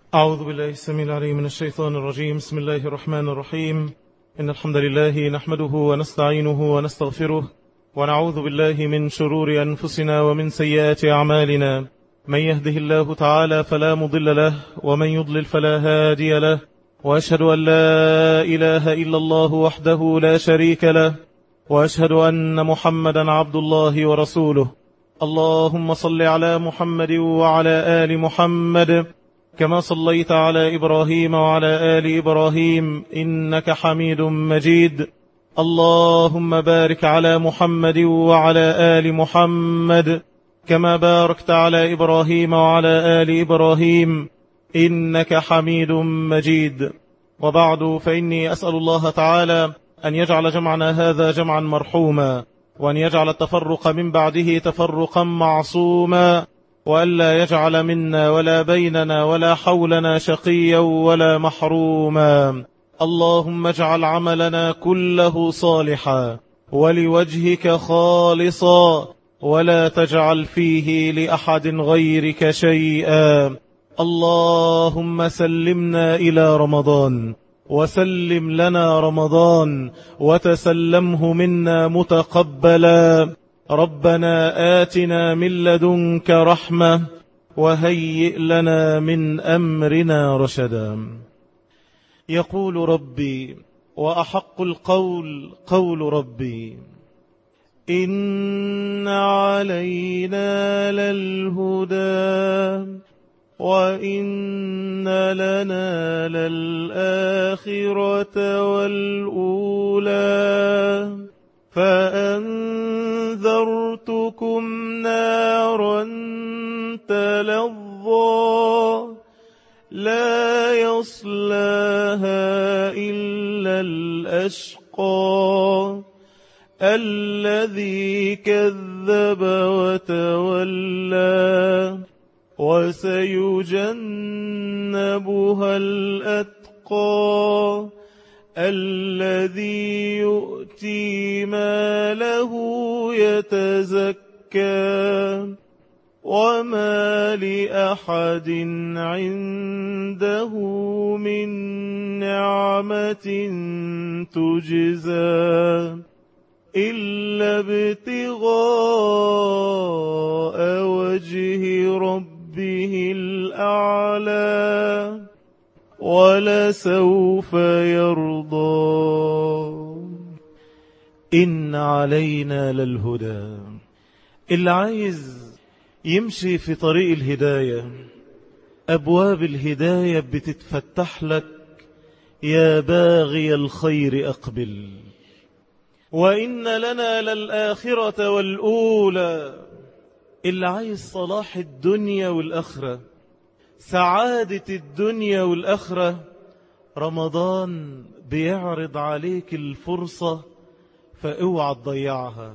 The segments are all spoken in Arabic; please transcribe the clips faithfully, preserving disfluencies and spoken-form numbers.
أعوذ بالله السميع العليم من الشيطان الرجيم. بسم الله الرحمن الرحيم. إن الحمد لله نحمده ونستعينه ونستغفره ونعوذ بالله من شرور أنفسنا ومن سيئات أعمالنا. من يهده الله تعالى فلا مضل له ومن يضلل فلا هادي له، وأشهد أن لا إله إلا الله وحده لا شريك له، وأشهد أن محمدا عبد الله ورسوله. اللهم صل على محمد وعلى آل محمد كما صليت على إبراهيم وعلى آل إبراهيم إنك حميد مجيد. اللهم بارك على محمد وعلى آل محمد كما باركت على إبراهيم وعلى آل إبراهيم إنك حميد مجيد. وبعد، فإني أسأل الله تعالى أن يجعل جمعنا هذا جمعا مرحوما، وأن يجعل التفرق من بعده تفرقا معصوما، وألا يجعل منا ولا بيننا ولا حولنا شقيا ولا محروما. اللهم اجعل عملنا كله صالحا ولوجهك خالصا، ولا تجعل فيه لأحد غيرك شيئا. اللهم سلمنا إلى رمضان، وسلم لنا رمضان، وتسلمه منا متقبلا. ربنا آتنا من لدنك رحمة وهيئ لنا من أمرنا رشدا. يقول ربي وأحق القول قول ربي: إن علينا للهدى وإن لنا للآخرة والأولى فأنذرتكم نارا تلظى لا يصلاها إلا الأشقى الذي كذب وتولى وسيجنبها الأتقى الذي يؤتي ماله يتزكى وما لأحد عنده من نعمة تجزى إلا ابتغاء وجه ربه الأعلى ولسوف يرضى. إن علينا للهدى. اللي عايز يمشي في طريق الهداية، أبواب الهداية بتتفتح لك. يا باغي الخير أقبل، وإن لنا للآخرة والأولى. اللي عايز صلاح الدنيا والآخرة، سعادة الدنيا والآخرة، رمضان بيعرض عليك الفرصة فاوعى تضيعها.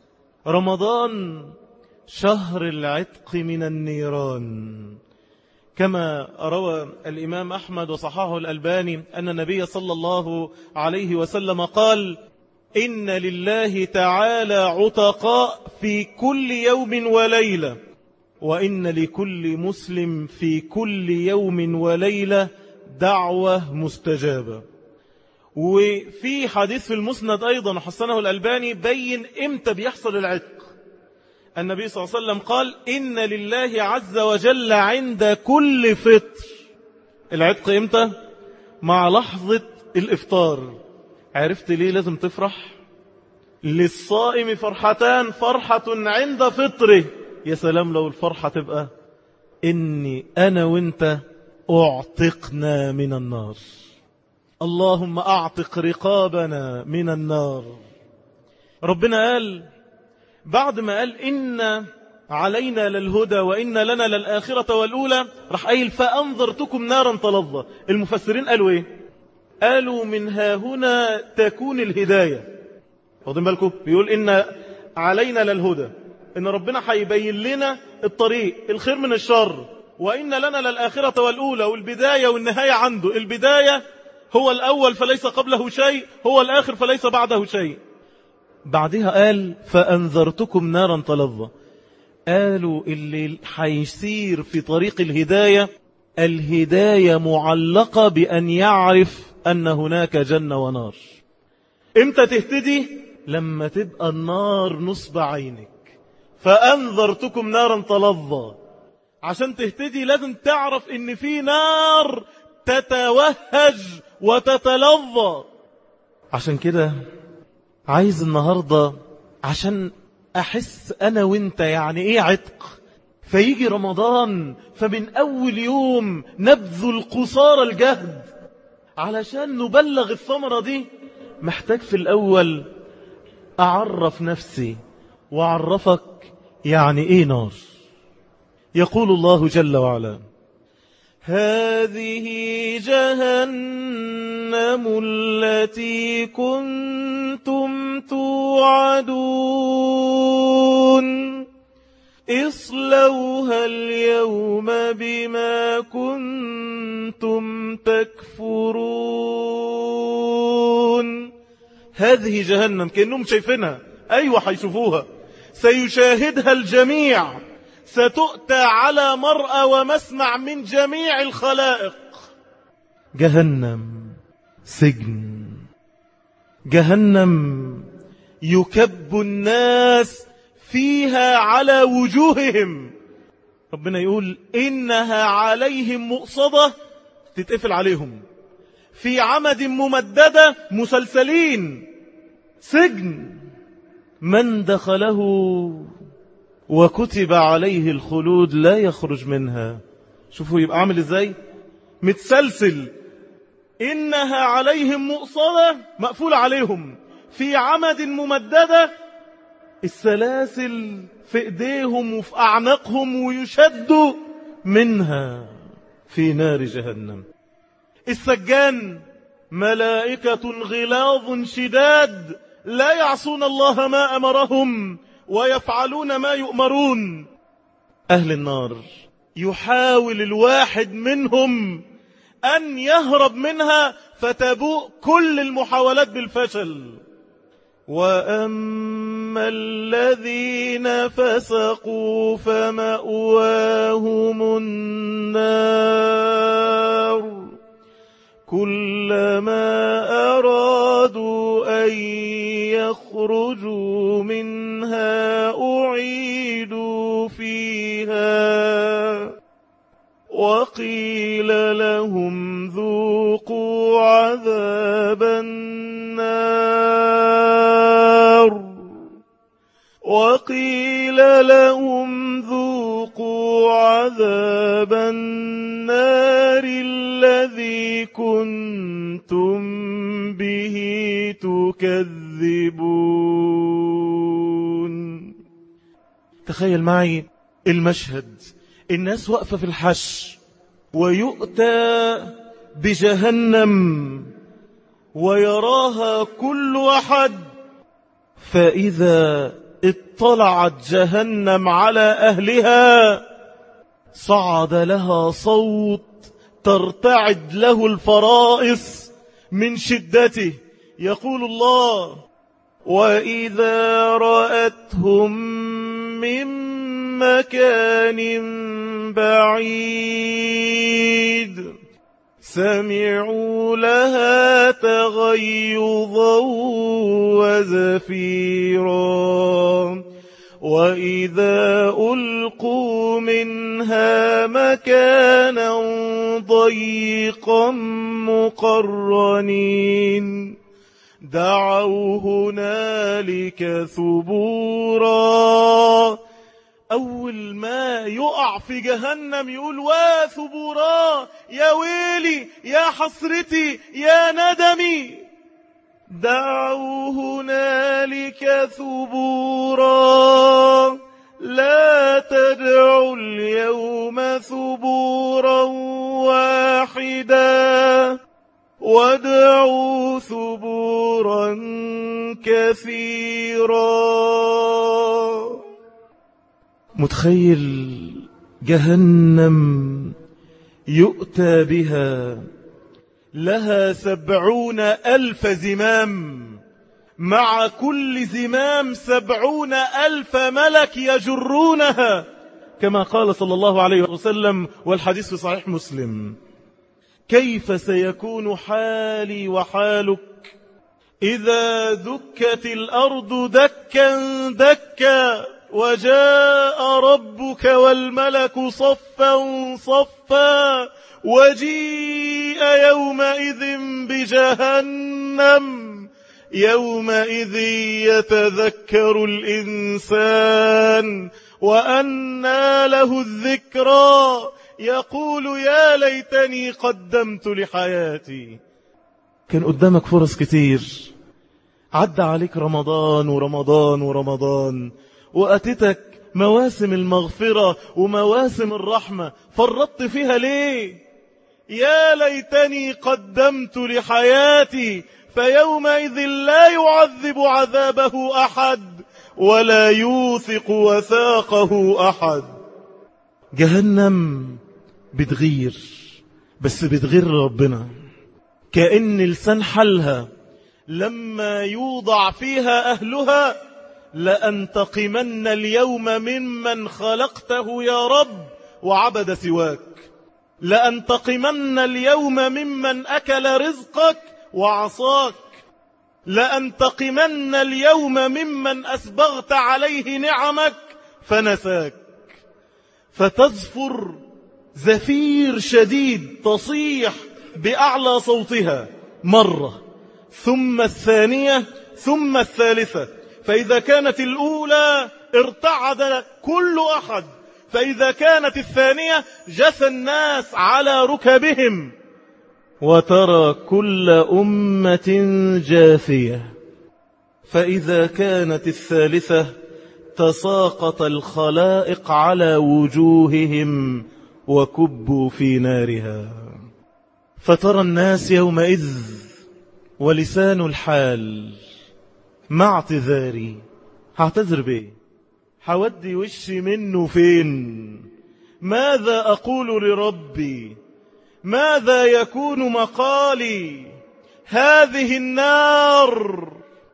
رمضان شهر العتق من النيران، كما روى الإمام أحمد وصححه الألباني أن النبي صلى الله عليه وسلم قال: إن لله تعالى عتقاء في كل يوم وليلة، وإن لكل مسلم في كل يوم وليلة دعوة مستجابة. وفي حديث في المسند أيضا حسنه الألباني بين إمتى بيحصل العتق. النبي صلى الله عليه وسلم قال: إن لله عز وجل عند كل فطر. العتق إمتى؟ مع لحظة الإفطار. عرفت ليه لازم تفرح؟ للصائم فرحتان، فرحة عند فطره. يا سلام لو الفرحة تبقى إني أنا وإنت أعتقنا من النار. اللهم أعتق رقابنا من النار. ربنا قال بعد ما قال إن علينا للهدى وإن لنا للآخرة والأولى، راح قايل فأنذرتكم نارا تلظى. المفسرين قالوا إيه؟ قالوا من ها هنا تكون الهداية. واخدين بالكم؟ بيقول إن علينا للهدى، إن ربنا هيبين لنا الطريق، الخير من الشر. وإن لنا للآخرة والأولى، والبداية والنهاية عنده. البداية هو الأول فليس قبله شيء، هو الآخر فليس بعده شيء. بعدها قال فأنذرتكم نارا تلظى. قالوا اللي هيسير في طريق الهداية الهداية معلقة بأن يعرف أن هناك جنة ونار. امتى تهتدي؟ لما تبقى النار نصب عينك، فأنذرتكم نارا تلظى. عشان تهتدي لازم تعرف ان في نار تتوهج وتتلظى. عشان كده عايز النهاردة، عشان أحس أنا وإنت يعني إيه عتق، فيجي رمضان فمن أول يوم نبذل قصار الجهد علشان نبلغ الثمرة دي. محتاج في الأول أعرف نفسي وأعرفك يعني إيه نار. يقول الله جل وعلا: هذه جهنم التي كنتم توعدون اصلوها اليوم بما كنتم تكفرون. هذه جهنم، كأنهم شايفينها. أيوة هيشوفوها، سيشاهدها الجميع، ستؤتى على مرأى ومسمع من جميع الخلائق. جهنم سجن، جهنم يكب الناس فيها على وجوههم. ربنا يقول إنها عليهم مؤصدة، تتقفل عليهم في عمد ممددة، مسلسلين. سجن من دخله وكتب عليه الخلود لا يخرج منها. شوفوا يبقى عامل ازاي، متسلسل. إنها عليهم مؤصدة، مقفول عليهم في عمد ممددة، السلاسل في ايديهم وفي أعناقهم ويشدوا منها في نار جهنم. السجان ملائكة غلاظ شداد لا يعصون الله ما أمرهم ويفعلون ما يؤمرون. أهل النار يحاول الواحد منهم أن يهرب منها فتبوء كل المحاولات بالفشل. وأما الذين فسقوا فمأواهم النار كلما أرادوا أن يخرجوا منها أعيدوا فيها وقيل لهم ذوقوا عذاب النار وقيل لهم ذوقوا عذاب النار الذي كنتم به تكذبون. تخيل معي المشهد، الناس واقفة في الحش ويؤتى بجهنم ويراها كل واحد، فإذا اطلعت جهنم على أهلها صعد لها صوت ترتعد له الفرائص من شدته. يقول الله: وإذا رأتهم من مكان بعيد سمعوا لها تغيظا وزفيرا وإذا ألقوا منها مكانا ضيقا مقرنين دعوا هنالك ثبورا. أول ما يقع في جهنم يقول: وثبورا، يا ويلي، يا حسرتي، يا ندمي. دعوا هنالك ثبورا، لا تدعوا اليوم ثبورا واحدا وادعوا ثبورا كثيرا. متخيل جهنم يؤتى بها لها سبعون ألف زمام، مع كل زمام سبعون ألف ملك يجرونها كما قال صلى الله عليه وسلم، والحديث في صحيح مسلم: كيف سيكون حالي وحالك إذا دكت الأرض دكا دكا وجاء ربك والملك صفا صفا وجيء يومئذ بجهنم يومئذ يتذكر الإنسان وأنى له الذكرى يقول يا ليتني قدمت لحياتي. كان قدامك فرص كتير، عدى عليك رمضان ورمضان ورمضان، وأتتك مواسم المغفرة ومواسم الرحمة، فرطت فيها ليه؟ يا ليتني قدمت لحياتي فيومئذ لا يعذب عذابه أحد ولا يوثق وثاقه أحد. جهنم بتغير، بس بتغير ربنا، كأن لسان حالها لما يوضع فيها أهلها: لأنتقمن اليوم ممن خلقته يا رب وعبد سواك، لأنتقمن اليوم ممن أكل رزقك وعصاك، لأنتقمن اليوم ممن أسبغت عليه نعمك فنساك. فتزفر زفير شديد، تصيح بأعلى صوتها مرة، ثم الثانية، ثم الثالثة. فإذا كانت الأولى ارتعد كل أحد، فإذا كانت الثانية جثى الناس على ركبهم، وترى كل أمة جاثية. فإذا كانت الثالثة تساقط الخلائق على وجوههم وكبوا في نارها. فترى الناس يومئذ ولسان الحال: مع اعتذاري، هعتذر بيه، هودي وشي منه فين؟ ماذا أقول لربي؟ ماذا يكون مقالي؟ هذه النار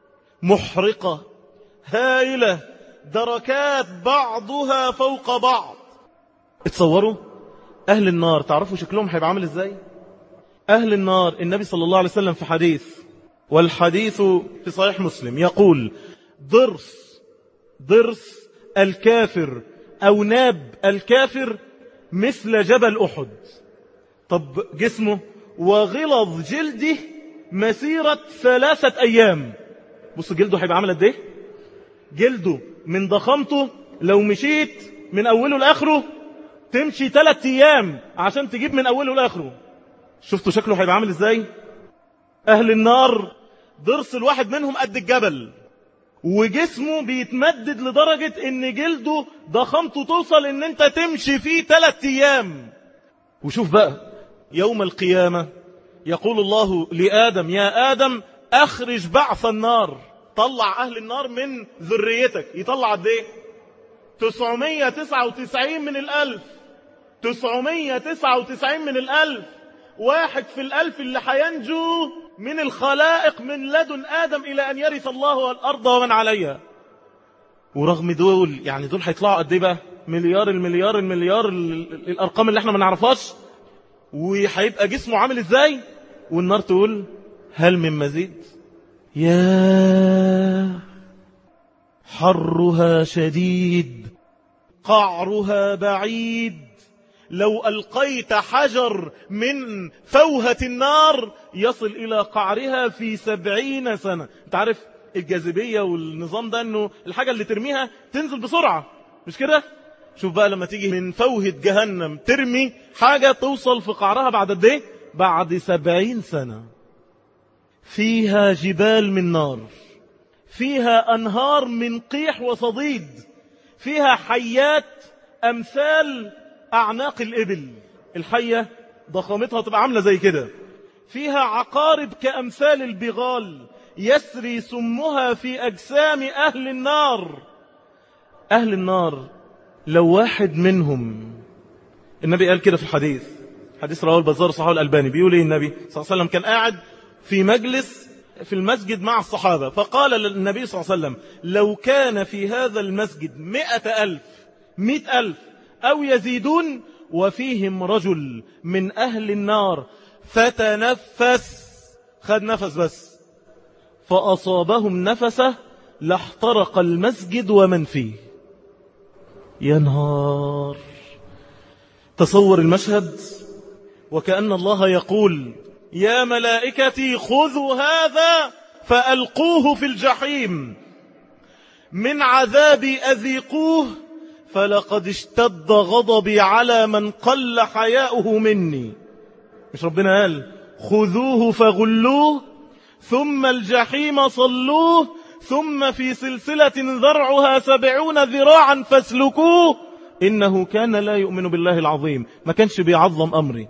محرقة هائلة، دركات بعضها فوق بعض. اتصوروا أهل النار، تعرفوا شكلهم هيبقى عامل ازاي؟ أهل النار النبي صلى الله عليه وسلم في حديث، والحديث في صحيح مسلم، يقول: ضرس ضرس الكافر أو ناب الكافر مثل جبل أحد. طب جسمه وغلظ جلده مسيرة ثلاثة أيام. بص جلده هيبقى عامل قد ايه؟ جلده من ضخامته لو مشيت من أوله لآخره تمشي ثلاثة أيام عشان تجيب من أوله لآخره. شفتوا شكله هيبقى عامل ازاي؟ أهل النار ضرس الواحد منهم قد الجبل، وجسمه بيتمدد لدرجة ان جلده ضخامته توصل ان انت تمشي فيه ثلاثة ايام. وشوف بقى يوم القيامة يقول الله لآدم: يا آدم اخرج بعث النار، طلع اهل النار من ذريتك. يطلع قد ايه؟ تسعمية وتسعة وتسعين من الالف، تسعمية وتسعة وتسعين من الالف، واحد في الالف اللي هينجو من الخلائق من لدن آدم إلى أن يرث الله الأرض ومن عليها. ورغم دول، يعني دول هيطلعوا قد ايه بقى؟ مليار المليار المليار الأرقام اللي احنا ما نعرفهاش. وهيبقى جسمه عامل ازاي؟ والنار تقول: هل من مزيد؟ يا حرها شديد قعرها بعيد، لو ألقيت حجر من فوهة النار يصل إلى قعرها في سبعين سنة. انت عارف الجاذبية والنظام ده انه الحاجة اللي ترميها تنزل بسرعة، مش كده؟ شوف بقى لما تيجي من فوهة جهنم ترمي حاجة توصل في قعرها بعد قد ايه؟ بعد سبعين سنة. فيها جبال من نار، فيها أنهار من قيح وصديد، فيها حيات أمثال أعناق الإبل، الحية ضخامتها تبقى عاملة زي كده، فيها عقارب كأمثال البغال يسري سمها في أجسام أهل النار. أهل النار لو واحد منهم، النبي قال كده في الحديث، حديث رواه البزار صحيح الألباني، بيقول ايه النبي صلى الله عليه وسلم؟ كان قاعد في مجلس في المسجد مع الصحابة، فقال للنبي صلى الله عليه وسلم: لو كان في هذا المسجد مئة ألف مئة ألف أو يزيدون. وفيهم رجل من أهل النار فتنفس، خد نفس بس، فأصابهم نفسه لاحترق المسجد ومن فيه. يا نهار، تصور المشهد، وكأن الله يقول يا ملائكتي خذوا هذا فألقوه في الجحيم، من عذابي أذيقوه، فلقد اشتد غضبي على من قل حياؤه مني. مش ربنا قال خذوه فغلوه ثم الجحيم صلوه ثم في سلسلة ذرعها سبعون ذراعا فاسلكوه إنه كان لا يؤمن بالله العظيم. ما كانش بيعظم أمري.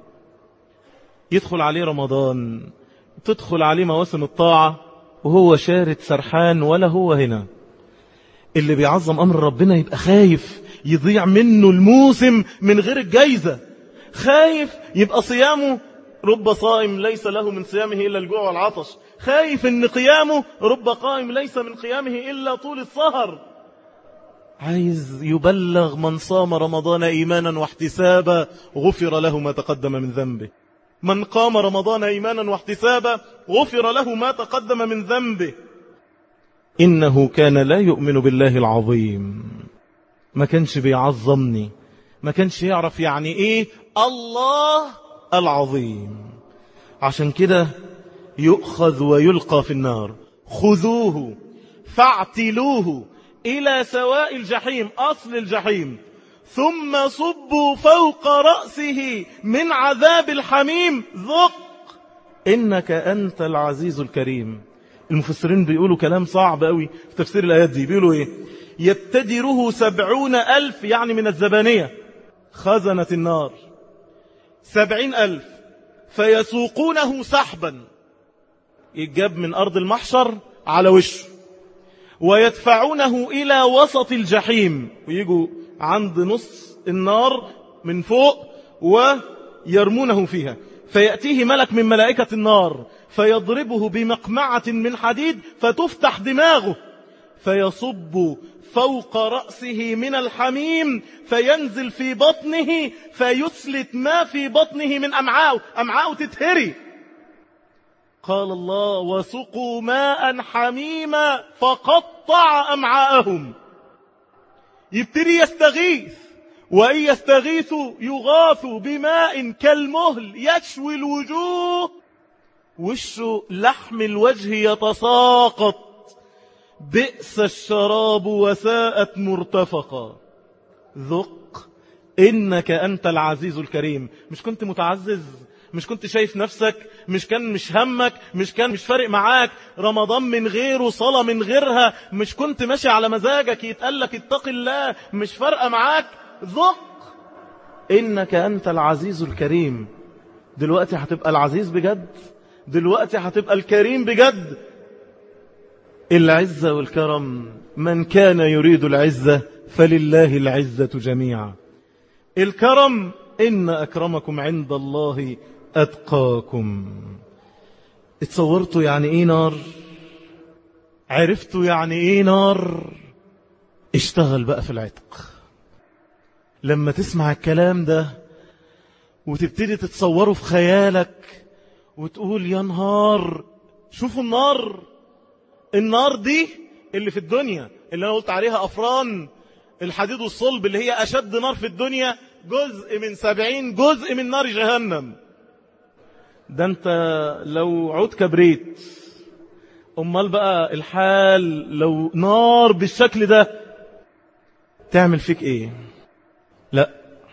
يدخل عليه رمضان، تدخل عليه مواسم الطاعة وهو شارد سرحان ولا هو هنا. اللي بيعظم أمر ربنا يبقى خايف يضيع منه الموسم من غير الجايزة، خايف يبقى صيامه رب صائم ليس له من صيامه إلا الجوع والعطش، خايف ان قيامه رب قائم ليس من قيامه إلا طول السهر. عايز يبلغ من صام رمضان إيمانا واحتسابا غفر له ما تقدم من ذنبه. من قام رمضان إيمانا واحتسابا غفر له ما تقدم من ذنبه. إنه كان لا يؤمن بالله العظيم. ما كانش بيعظمني، ما كانش يعرف يعني إيه الله العظيم. عشان كده يؤخذ ويلقى في النار. خذوه فاعتلوه إلى سواء الجحيم، أصل الجحيم، ثم صبوا فوق رأسه من عذاب الحميم، ذق إنك أنت العزيز الكريم. المفسرين بيقولوا كلام صعب قوي في تفسير الآيات دي. بيقولوا إيه؟ يبتدره سبعون ألف، يعني من الزبانية خزنة النار سبعين ألف، فيسوقونه سحبا، يتجاب من أرض المحشر على وشه، ويدفعونه إلى وسط الجحيم، ويجوا عند نص النار من فوق ويرمونه فيها، فيأتيه ملك من ملائكة النار فيضربه بمقمعة من حديد فتفتح دماغه، فيصب فوق رأسه من الحميم فينزل في بطنه فيسلت ما في بطنه من أمعاءه، أمعاءه تتهري. قال الله وسقوا ماء حميما فقطع أمعاءهم. يبتدي يستغيث، وإن يستغيثوا يغاثوا بماء كالمهل يشوي الوجوه، وشه لحم الوجه يتساقط، بئس الشراب وساءت مرتفقا. ذق إنك أنت العزيز الكريم. مش كنت متعزز؟ مش كنت شايف نفسك؟ مش كان مش همك؟ مش كان مش فارق معاك رمضان من غيره، صلاة من غيرها؟ مش كنت ماشي على مزاجك يتقالك اتق الله؟ مش فارقة معاك؟ ذق إنك أنت العزيز الكريم. دلوقتي هتبقى العزيز بجد، دلوقتي هتبقى الكريم بجد. العزة والكرم، من كان يريد العزة فلله العزة جميعا. الكرم إن أكرمكم عند الله أتقاكم. اتصورتوا يعني إيه نار؟ عرفتوا يعني إيه نار؟ اشتغل بقى في العتق. لما تسمع الكلام ده وتبتدي تتصوره في خيالك وتقول يا نهار، شوفوا النار، النار دي اللي في الدنيا اللي أنا قلت عليها أفران الحديد والصلب، اللي هي أشد نار في الدنيا، جزء من سبعين جزء من نار جهنم. ده انت لو عود كبريت، امال بقى الحال لو نار بالشكل ده تعمل فيك ايه؟ لا،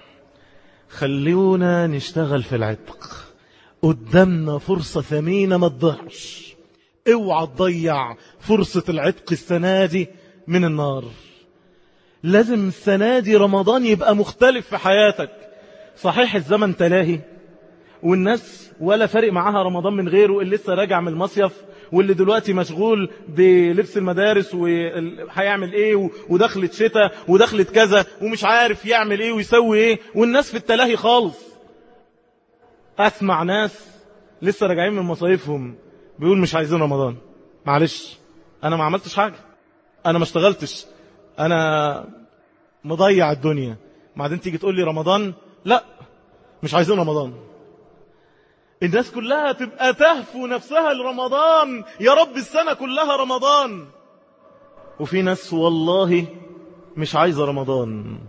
خلونا نشتغل في العتق. قدامنا فرصة ثمينة ما تضيعش. اوعى تضيع فرصة العتق السنة دي من النار. لازم السنة دي رمضان يبقى مختلف في حياتك. صحيح الزمن تلاهي والناس ولا فارق معاها رمضان من غيره، اللي لسه راجع من المصيف واللي دلوقتي مشغول بلبس المدارس وهيعمل ايه ودخلت شتاء ودخلت كذا ومش عارف يعمل ايه ويسوي ايه، والناس في التلاهي خالص. اسمع ناس لسه راجعين من مصايفهم بيقول مش عايزين رمضان. معلش، انا ما عملتش حاجة، انا ما اشتغلتش، انا مضيع الدنيا، بعدين تيجي تقول لي رمضان، لا مش عايزين رمضان. الناس كلها تبقى تهفو نفسها لرمضان، يا رب السنة كلها رمضان. وفي ناس والله مش عايزة رمضان.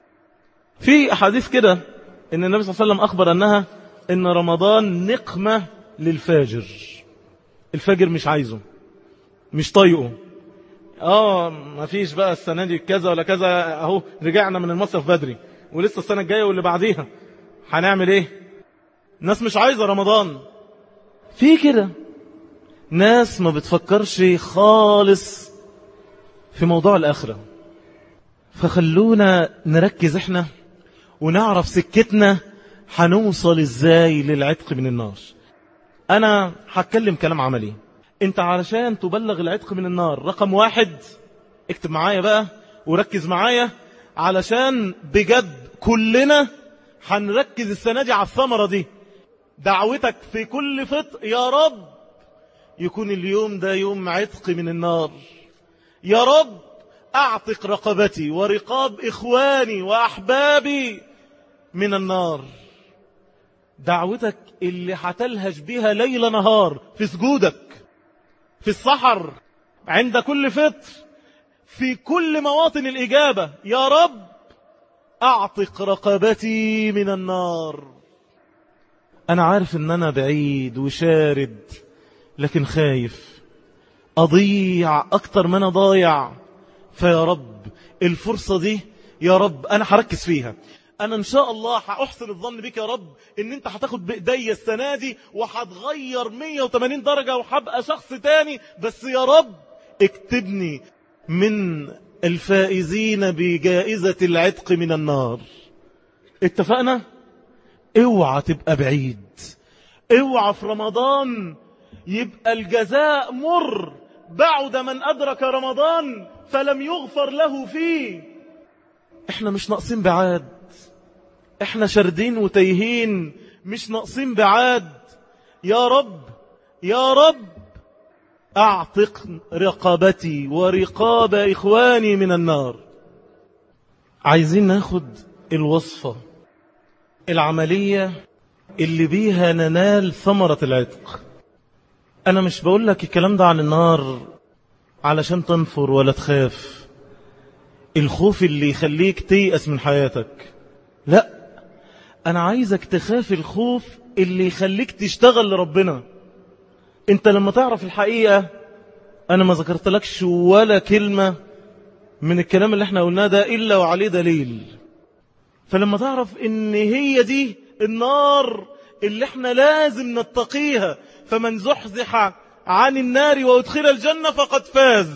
في أحاديث كده إن النبي صلى الله عليه وسلم أخبر أنها إن رمضان نقمة للفاجر. الفاجر مش عايزه، مش طايقه. آه ما فيش بقى السنة دي كذا ولا كذا، أهو رجعنا من المصيف بدري ولسه السنة الجاية واللي بعديها، هنعمل إيه؟ ناس مش عايزة رمضان. في كده ناس ما بتفكرش خالص في موضوع الآخرة. فخلونا نركز احنا ونعرف سكتنا هنوصل ازاي للعتق من النار. انا هتكلم كلام عملي. انت علشان تبلغ العتق من النار، رقم واحد اكتب معايا بقى وركز معايا، علشان بجد كلنا هنركز السنة دي على الثمرة دي. دعوتك في كل فطر يا رب يكون اليوم ده يوم عتق من النار. يا رب أعتق رقبتي ورقاب إخواني وأحبابي من النار. دعوتك اللي هتلهج بها ليل نهار في سجودك، في السحر، عند كل فطر، في كل مواطن الإجابة، يا رب أعتق رقبتي من النار. أنا عارف أن أنا بعيد وشارد، لكن خايف أضيع أكتر ما أنا ضايع. فيا رب الفرصة دي يا رب أنا هركز فيها. أنا إن شاء الله هأحسن الظن بك يا رب إن أنت هتاخد بإيدي السنة دي وهتغير مية وتمانين درجة وهبقى شخص تاني. بس يا رب اكتبني من الفائزين بجائزة العتق من النار. اتفقنا؟ اوعى تبقى بعيد، اوعى في رمضان يبقى الجزاء مر. بعد من أدرك رمضان فلم يغفر له فيه. احنا مش ناقصين بعاد، احنا شردين وتيهين، مش ناقصين بعاد. يا رب يا رب أعتق رقبتي ورقاب إخواني من النار. عايزين ناخد الوصفة العملية اللي بيها ننال ثمرة العتق. أنا مش بقول لك الكلام ده عن النار علشان تنفر ولا تخاف، الخوف اللي يخليك تيأس من حياتك. لا، أنا عايزك تخاف الخوف اللي يخليك تشتغل لربنا. أنت لما تعرف الحقيقة، أنا ما ذكرت لكش ولا كلمة من الكلام اللي احنا قلناه ده إلا وعليه دليل. فلما تعرف إن هي دي النار اللي احنا لازم نتقيها، فمن زحزح عن النار وادخل الجنة فقد فاز،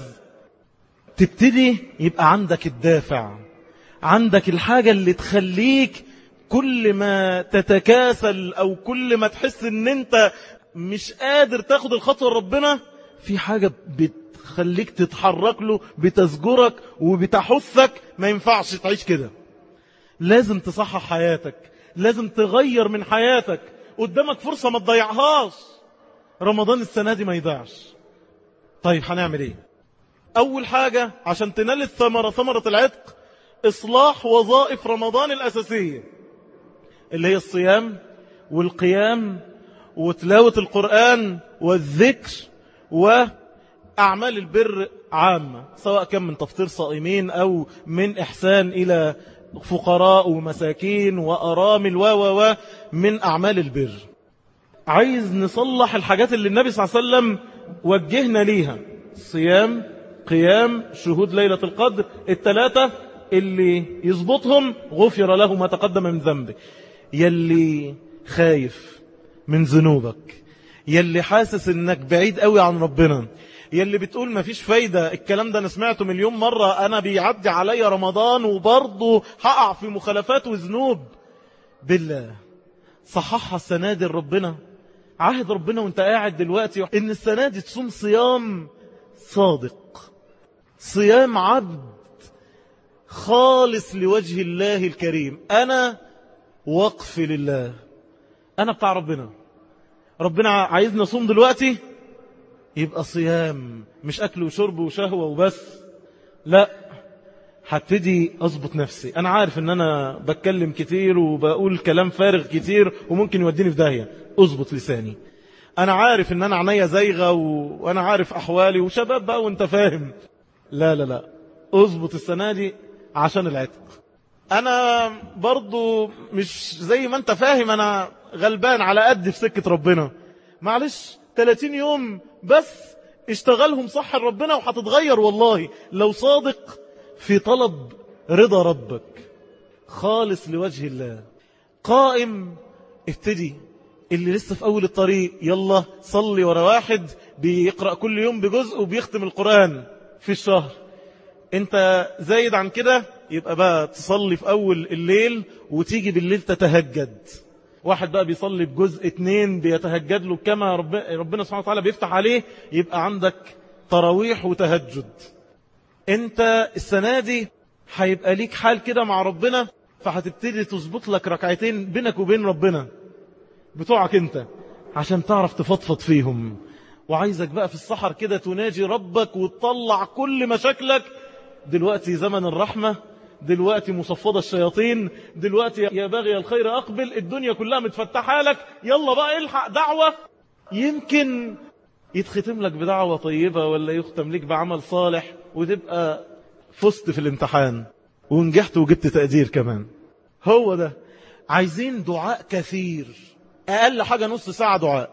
تبتدي يبقى عندك الدافع، عندك الحاجة اللي تخليك كل ما تتكاسل أو كل ما تحس ان انت مش قادر تاخد الخطوة لربنا، في حاجة بتخليك تتحرك له، بتزجرك وبتحثك. ما ينفعش تعيش كده، لازم تصحح حياتك، لازم تغير من حياتك. قدامك فرصة ما تضيعهاش. رمضان السنة دي ما يضيعش. طيب هنعمل ايه؟ اول حاجة عشان تنال الثمرة، ثمرة العتق، اصلاح وظائف رمضان الاساسية اللي هي الصيام والقيام وتلاوة القرآن والذكر وأعمال البر عامة، سواء كان من تفطير صائمين أو من إحسان إلى فقراء ومساكين وأرامل و و و من أعمال البر. عايز نصلح الحاجات اللي النبي صلى الله عليه وسلم وجهنا ليها: صيام، قيام، شهود ليلة القدر، الثلاثة اللي يظبطهم غفر له ما تقدم من ذنبه. يلي خايف من ذنوبك، يلي حاسس انك بعيد قوي عن ربنا، يلي بتقول ما فيش فايدة، الكلام ده انا سمعته مليون مرة، انا بيعدي علي رمضان وبرضه هقع في مخالفات وذنوب، بالله صححها السنة دي لربنا. عهد ربنا وانت قاعد دلوقتي ان السنة دي تصوم صيام صادق، صيام عبد خالص لوجه الله الكريم. انا وقف لله، انا بتاع ربنا، ربنا عايزنا نصوم دلوقتي، يبقى صيام مش اكل وشرب وشهوة وبس. لا، هبتدي أضبط نفسي. أنا عارف أن أنا بتكلم كتير وبقول كلام فارغ كتير وممكن يوديني في داهية. أضبط لساني. أنا عارف أن أنا عناية زيغة و... وأنا عارف أحوالي وشباب بقى وانت فاهم. لا لا لا، أضبط السنة دي عشان العتق. أنا برضو مش زي ما انت فاهم، أنا غلبان على قد في سكة ربنا. معلش ثلاثين يوم بس اشتغلهم صح ربنا وهتتغير والله لو صادق في طلب رضا ربك خالص لوجه الله. قائم ابتدي. اللي لسه في أول الطريق يلا صلي ورا واحد بيقرأ كل يوم بجزء وبيختم القرآن في الشهر. انت زايد عن كده يبقى بقى تصلي في أول الليل وتيجي بالليل تتهجد. واحد بقى بيصلي بجزء اتنين بيتهجد له كما رب... ربنا سبحانه وتعالى بيفتح عليه، يبقى عندك تراويح وتهجد. انت السنة دي هيبقى ليك حال كده مع ربنا، فهتبتدي تظبط لك ركعتين بينك وبين ربنا بتوعك انت عشان تعرف تفضفض فيهم. وعايزك بقى في السحر كده تناجي ربك وتطلع كل مشاكلك. دلوقتي زمن الرحمة، دلوقتي مصفدة الشياطين، دلوقتي يا باغي الخير أقبل، الدنيا كلها متفتحة لك، يلا بقى الحق دعوة. يمكن يتختم لك بدعوة طيبة ولا يختم لك بعمل صالح وتبقى فزت في الامتحان ونجحت وجبت تقدير كمان. هو ده. عايزين دعاء كثير، أقل حاجة نص ساعة دعاء.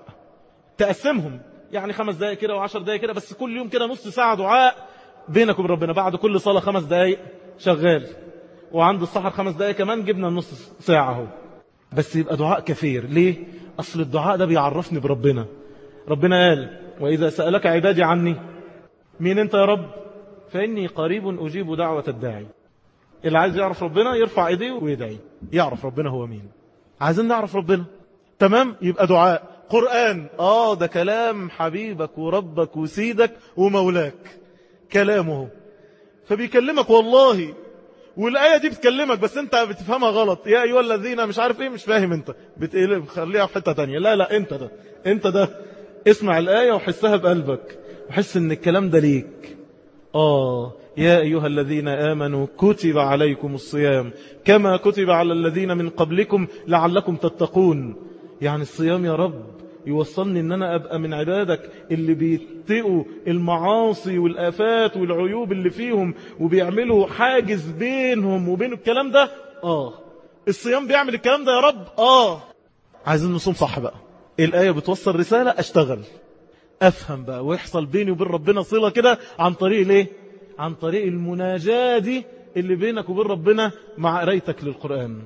تقسمهم يعني خمس دقائق كده وعشر دقائق كده، بس كل يوم كده نص ساعة دعاء بينك وبين ربنا. بعد كل صلاة خمس دقائق شغال، وعند السحر خمس دقائق كمان، جبنا النص ساعة اهو. بس يبقى دعاء كثير. ليه؟ أصل الدعاء ده بيعرفني بربنا. ربنا قال وإذا سألك عبادي عني، مين انت يا رب؟ فإني قريب أجيب دعوة الداعي. اللي عايز يعرف ربنا يرفع ايديه ويدعي يعرف ربنا هو مين. عايزين نعرف ربنا تمام، يبقى دعاء. قرآن، آه ده كلام حبيبك وربك وسيدك ومولاك، كلامه فبيكلمك والله. والآية دي بتكلمك بس انت بتفهمها غلط. يا أيها الذين مش عارف ايه، مش فاهم انت، بتقلب خليها في حتة تانية. لا لا، انت ده انت ده اسمع الآية وحسها بقلبك وحس ان الكلام ده ليك. آه يا أيها الذين آمنوا كتب عليكم الصيام كما كتب على الذين من قبلكم لعلكم تتقون. يعني الصيام يا رب يوصلني ان انا ابقى من عبادك اللي بيتقوا المعاصي والآفات والعيوب اللي فيهم وبيعملوا حاجز بينهم وبين الكلام ده. آه الصيام بيعمل الكلام ده يا رب. آه عايزين نصوم صح بقى. الآية بتوصل رسالة، أشتغل أفهم بقى ويحصل بيني وبين ربنا صلة كده عن طريق ليه؟ عن طريق المناجاة دي اللي بينك وبين ربنا مع قرايتك للقرآن.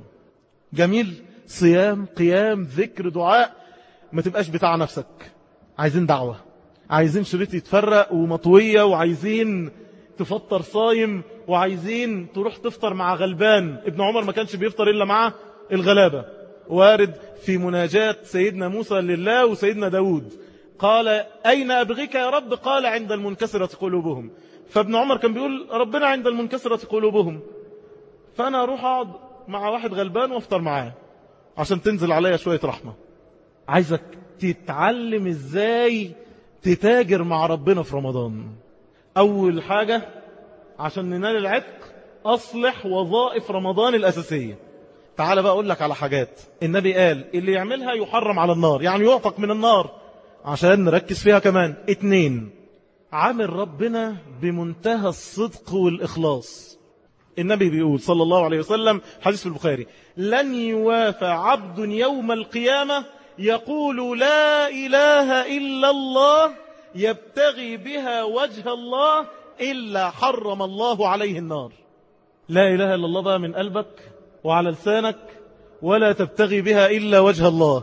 جميل. صيام، قيام، ذكر، دعاء. ما تبقاش بتاع نفسك. عايزين دعوة، عايزين شريط يتفرق ومطوية، وعايزين تفطر صايم، وعايزين تروح تفطر مع غلبان. ابن عمر ما كانش بيفطر إلا مع الغلابة. وارد في مناجاة سيدنا موسى لله وسيدنا داود قال أين أبغيك يا رب؟ قال عند المنكسرة قلوبهم. فابن عمر كان بيقول ربنا عند المنكسرة قلوبهم، فأنا أروح أقعد مع واحد غلبان وافطر معاه عشان تنزل عليا شوية رحمة. عايزك تتعلم ازاي تتاجر مع ربنا في رمضان. أول حاجة عشان ننال العتق أصلح وظائف رمضان الأساسية. تعال بقى أقول لك على حاجات النبي قال اللي يعملها يحرم على النار، يعني يعتق من النار، عشان نركز فيها كمان. اتنين، عامل ربنا بمنتهى الصدق والإخلاص. النبي بيقول صلى الله عليه وسلم حديث في البخاري لن يوافى عبد يوم القيامة يقول لا إله إلا الله يبتغي بها وجه الله إلا حرم الله عليه النار. لا إله إلا الله بقى من قلبك وعلى لسانك، ولا تبتغي بها إلا وجه الله.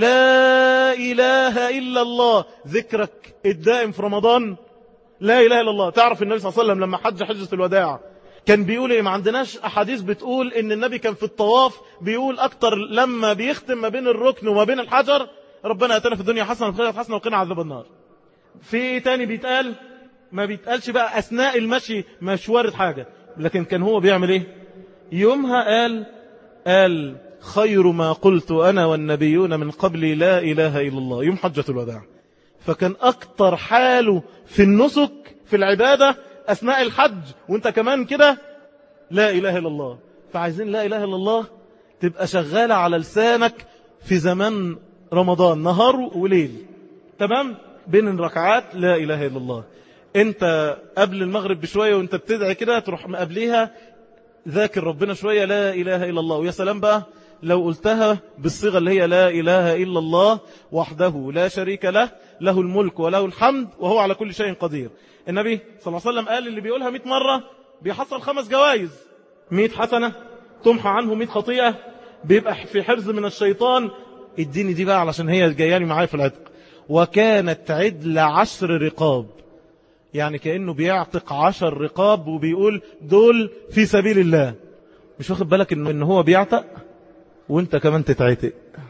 لا إله إلا الله ذكرك الدائم في رمضان. لا إله إلا الله. تعرف النبي صلى الله عليه وسلم لما حج حجة الوداع كان بيقول ايه؟ ما عندناش أحاديث بتقول ان النبي كان في الطواف بيقول اكتر لما بيختم ما بين الركن وما بين الحجر ربنا اتنا في الدنيا حسنة وفي الآخرة حسنة وقنا عذاب النار. في ايه تاني بيتقال؟ ما بيتقالش بقى اثناء المشي، مش وارد حاجة، لكن كان هو بيعمل ايه يومها؟ قال قال خير ما قلت انا والنبيون من قبلي لا اله الا الله، يوم حجة الوداع. فكان اكتر حاله في النسك في العبادة اثناء الحج. وانت كمان كده لا إله إلا الله. فعايزين لا إله إلا الله تبقى شغالة على لسانك في زمان رمضان نهار وليل. تمام؟ بين الركعات لا إله إلا الله. انت قبل المغرب بشوية وانت بتدعي كده تروح مقابليها ذاكر ربنا شوية لا إله إلا الله. ويا سلام بقى لو قلتها بالصيغة اللي هي لا إله إلا الله وحده لا شريك له له الملك وله الحمد وهو على كل شيء قدير. النبي صلى الله عليه وسلم قال اللي بيقولها مئة مرة بيحصل خمس جوائز. مئة حسنة تمحى عنه مئة خطيئة، بيبقى في حرز من الشيطان. اديني دي بقى علشان هي جاياني معايا في العتق. وكانت عدل عشر رقاب، يعني كأنه بيعتق عشر رقاب وبيقول دول في سبيل الله. مش واخد بالك انه إن هو بيعتق وانت كمان تتعتق؟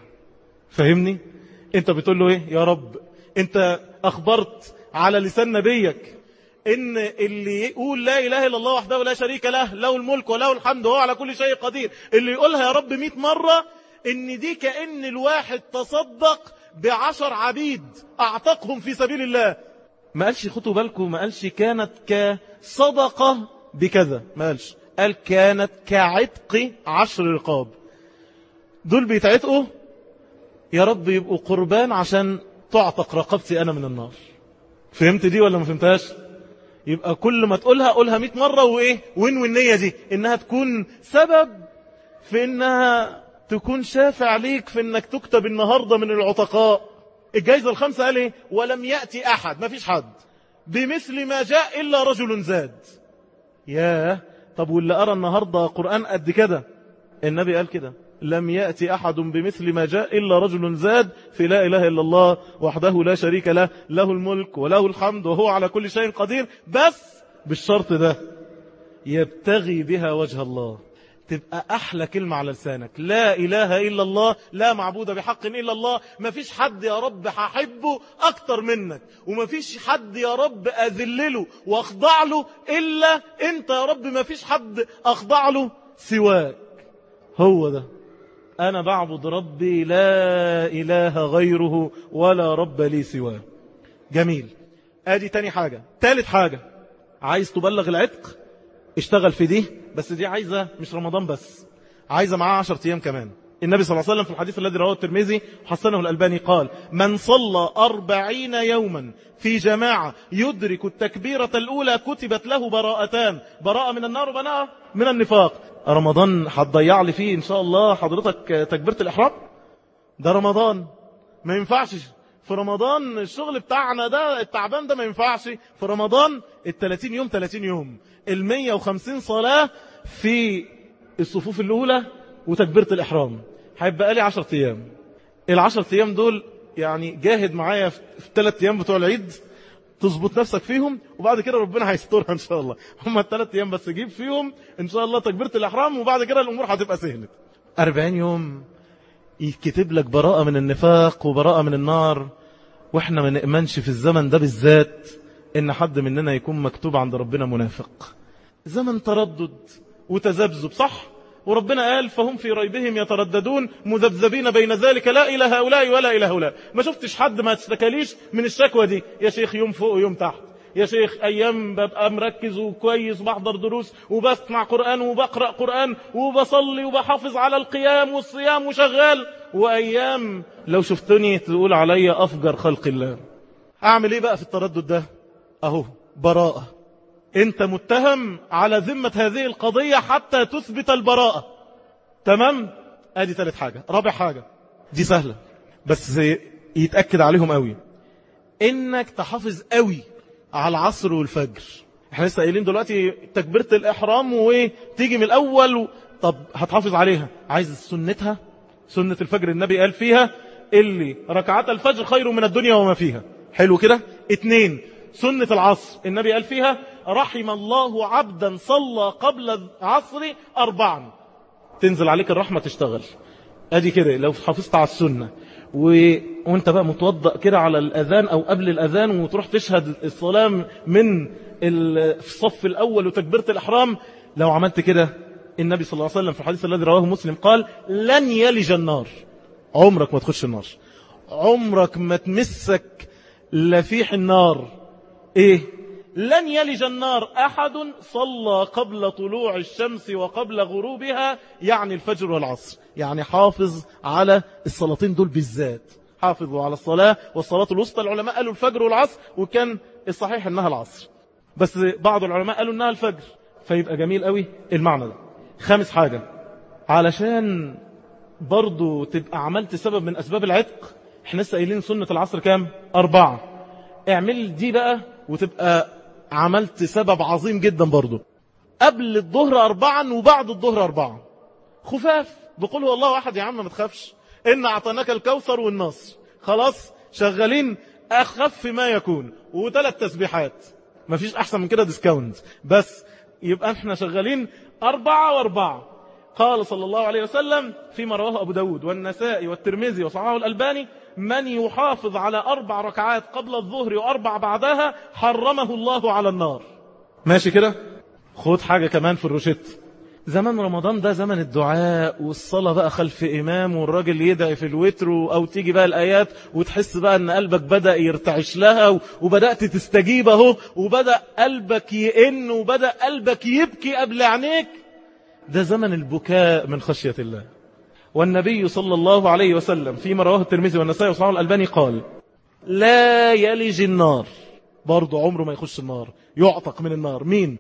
فهمني؟ انت بتقول له ايه يا رب؟ انت اخبرت على لسان نبيك ان اللي يقول لا اله الا الله وحده لا شريك له له الملك وله الحمد وهو على كل شيء قدير، اللي يقولها يا رب مئة مرة ان دي كأن الواحد تصدق بعشر عبيد اعتقهم في سبيل الله. ما قالش خدوا بالكم، ما قالش كانت كصدقة بكذا، ما قالش، قال كانت كعتق عشر رقاب. دول بيتعتقوا يا رب يبقوا قربان عشان تعتق رقبتي أنا من النار. فهمت دي ولا ما فهمتهاش؟ يبقى كل ما تقولها قولها مئة مرة وإيه وين النية دي إنها تكون سبب في إنها تكون شافع ليك في إنك تكتب النهاردة من العتقاء. الجائزة الخمسة قال إيه؟ ولم يأتي أحد، ما فيش حد بمثل ما جاء إلا رجل زاد. ياه، طب واللي أرى النهاردة قرآن قد كده؟ النبي قال كده لم يأتي أحد بمثل ما جاء إلا رجل زاد في لا إله إلا الله وحده لا شريك له له الملك وله الحمد وهو على كل شيء قدير، بس بالشرط ده يبتغي بها وجه الله. تبقى أحلى كلمة على لسانك لا إله إلا الله، لا معبود بحق إلا الله. ما فيش حد يا رب هحبه أكتر منك، وما فيش حد يا رب أذلله وأخضع له إلا أنت يا رب، ما فيش حد أخضع له سواك. هو ده أنا بعبد ربي لا إله غيره ولا رب لي سواه. جميل. آدي تاني حاجة. تالت حاجة، عايز تبلغ العتق اشتغل في دي، بس دي عايزة مش رمضان بس، عايزة معاه عشر أيام كمان. النبي صلى الله عليه وسلم في الحديث الذي رواه الترمذي وحسنه الألباني قال من صلى أربعين يوما في جماعة يدرك التكبيرة الأولى كتبت له براءتان، براءة من النار وبراءة من النفاق. رمضان هتضيع لي فيه إن شاء الله حضرتك تكبيرة الإحرام؟ ده رمضان ما ينفعش في رمضان الشغل بتاعنا ده التعبان ده، ما ينفعش في رمضان. الثلاثين يوم ثلاثين يوم، المية وخمسين صلاة في الصفوف الأولى وتكبيرة الإحرام، هيبقى لي عشرة أيام. العشرة أيام دول يعني جاهد معايا في الثلاث أيام بتوع العيد تظبط نفسك فيهم، وبعد كده ربنا هيسترها إن شاء الله. هم الثلاث أيام بس جيب فيهم إن شاء الله تكبيرة الإحرام، وبعد كده الأمور هتبقى سهلة. أربعين يوم يكتب لك براءة من النفاق وبراءة من النار. وإحنا ما نأمنش في الزمن ده بالذات إن حد مننا يكون مكتوب عند ربنا منافق. زمن تردد وتذبذب، صح؟ وربنا قال فهم في ريبهم يترددون مذبذبين بين ذلك لا إلى هؤلاء ولا إلى هؤلاء. ما شفتش حد ما تشتكاليش من الشكوى دي، يا شيخ يوم فوق ويوم تحت، يا شيخ أيام ببقى مركز وكويس وبحضر دروس وبسمع قرآن وبقرأ قرآن وبصلي وبحافظ على القيام والصيام وشغال، وأيام لو شفتني تقول علي أفجر خلق الله. أعمل إيه بقى في التردد ده؟ أهو براءة، أنت متهم على ذمة هذه القضية حتى تثبت البراءة. تمام؟ ادي ثالث حاجة. رابع حاجة دي سهلة بس يتأكد عليهم قوي، انك تحافظ قوي على العصر والفجر. احنا لسه قايلين دلوقتي تكبيرة الإحرام وتيجي من الأول. طب هتحافظ عليها، عايز سنتها، سنة الفجر النبي قال فيها اللي ركعات الفجر خير من الدنيا وما فيها. حلو كده. اتنين، سنة العصر النبي قال فيها رحم الله عبدا صلى قبل العصر أربعا، تنزل عليك الرحمة تشتغل. ادي كده لو حافظت على السنة و... وانت بقى متوضأ كده على الأذان أو قبل الأذان وتروح تشهد الصلاة من الصف الأول وتكبيرة الإحرام، لو عملت كده النبي صلى الله عليه وسلم في الحديث الذي رواه مسلم قال لن يلج النار. عمرك ما تخش النار، عمرك ما تمسك لفيح النار. ايه لن يلج النار أحد صلى قبل طلوع الشمس وقبل غروبها، يعني الفجر والعصر. يعني حافظ على الصلاتين دول بالذات، حافظوا على الصلاة والصلاة الوسطى. العلماء قالوا الفجر والعصر، وكان الصحيح انها العصر، بس بعض العلماء قالوا انها الفجر، فيبقى جميل قوي المعنى ده. خامس حاجة، علشان برضو تبقى عملت سبب من أسباب العتق، احنا لسه قايلين سنة العصر كام؟ أربعة. اعمل دي بقى وتبقى عملت سبب عظيم جدا برضو. قبل الظهر أربعا وبعد الظهر أربعا خفاف، بقول هو الله أحد يا عم ما تخافش، إن أعطيناك الكوثر والنصر، خلاص شغالين أخف ما يكون، وثلاث تسبيحات، ما فيش أحسن من كده ديسكاونت. بس يبقى احنا شغالين أربعة وأربعة. قال صلى الله عليه وسلم فيما رواه أبو داود والنسائي والترمذي وصححه الألباني: من يحافظ على أربع ركعات قبل الظهر وأربع بعدها حرمه الله على النار. ماشي كده؟ خد حاجة كمان في الروشت. زمن رمضان ده زمن الدعاء والصلاة بقى خلف إمام، والراجل يدعي في الوتر، أو تيجي بقى الآيات وتحس بقى أن قلبك بدأ يرتعش لها، وبدأت تستجيب اهو، وبدأ قلبك يئن، وبدأ قلبك يبكي قبل عينيك. ده زمن البكاء من خشية الله. والنبي صلى الله عليه وسلم فيما رواه الترمذي والنسائي وصححه الألباني قال: لا يلج النار، برضو عمره ما يخش النار، يعتق من النار. مين؟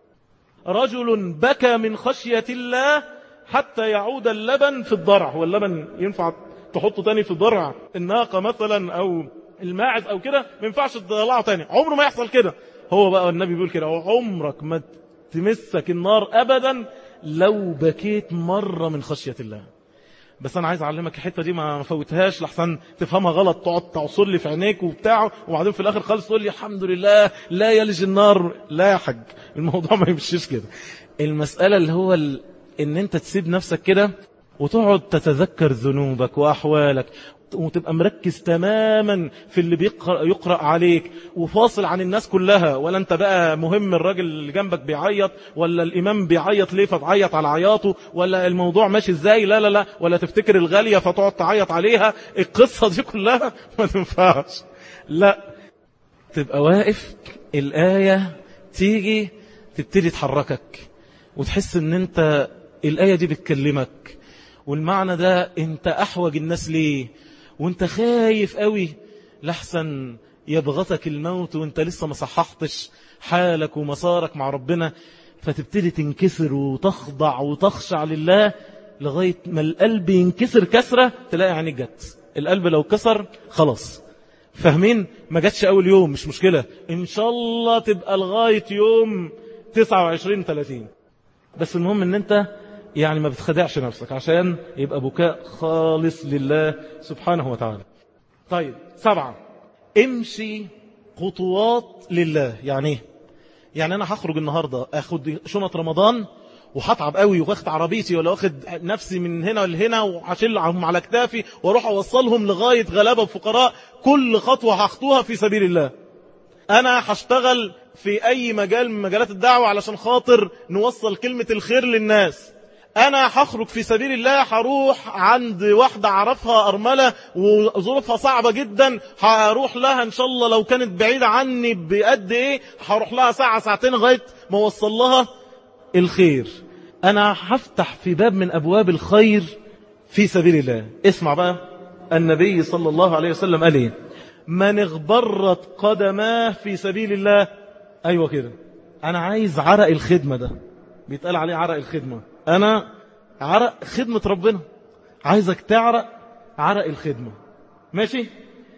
رجل بكى من خشية الله حتى يعود اللبن في الضرع. هو اللبن ينفع تحطه تاني في الضرع الناقة مثلا أو الماعز أو كده؟ ما ينفعش تطلعه تاني، عمره ما يحصل كده. هو بقى النبي بيقول كده: عمرك ما تمسك النار أبدا لو بكيت مرة من خشية الله. بس أنا عايز أعلمك الحتة دي ما فوتهاش لحسن تفهمها غلط، تقعد تعصر لي في عينيك وبتاعه، وبعدين في الآخر خالص تقول لي الحمد لله لا يلج النار. لا يا حاج، الموضوع ما يمشيش كده. المسألة اللي هو ال... إن أنت تسيب نفسك كده وتقعد تتذكر ذنوبك وأحوالك، وتبقى مركز تماما في اللي بيقرأ يقرأ عليك، وفاصل عن الناس كلها، ولا انت بقى مهم الراجل اللي جنبك بيعيط، ولا الإمام بيعيط ليه فتعيط على عياطه، ولا الموضوع ماشي ازاي، لا لا لا، ولا تفتكر الغالية فتقعد تعيط عليها. القصة دي كلها ما تنفعش. لا، تبقى واقف، الآية تيجي تبتدي تحركك، وتحس ان انت الآية دي بتكلمك، والمعنى ده انت أحوج الناس ليه، وانت خايف قوي لحسن يبغتك الموت وانت لسه ما صححتش حالك ومسارك مع ربنا. فتبتدي تنكسر وتخضع وتخشع لله لغاية ما القلب ينكسر كسرة، تلاقي عينيك جت. القلب لو كسر خلاص، فاهمين؟ ما جاتش أول يوم مش مشكلة، إن شاء الله تبقى لغاية يوم تسعة وعشرين ثلاثين، بس المهم ان انت يعني ما بتخدعش نفسك، عشان يبقى بكاء خالص لله سبحانه وتعالى. طيب، سبعة، امشي خطوات لله. يعني ايه؟ يعني انا هخرج النهاردة اخد شنط رمضان وهتعب قوي، واخد عربيتي ولا واخد نفسي من هنا لهنا، وهشيلهم على كتافي واروح اوصلهم لغاية غلابة وفقراء. كل خطوة هخطوها في سبيل الله. انا هشتغل في اي مجال من مجالات الدعوة علشان خاطر نوصل كلمة الخير للناس. انا هخرج في سبيل الله، هروح عند واحدة عرفها ارملة وظروفها صعبة جدا، هروح لها ان شاء الله لو كانت بعيدة عني بقد ايه، هروح لها ساعة ساعتين لغاية ما اوصل لها الخير. انا هفتح في باب من ابواب الخير في سبيل الله. اسمع بقى النبي صلى الله عليه وسلم قال ايه: من اغبرت قدماه في سبيل الله. ايوه كده، انا عايز عرق الخدمة. ده بيتقال عليه عرق الخدمة. انا عرق خدمة ربنا، عايزك تعرق عرق الخدمة، ماشي؟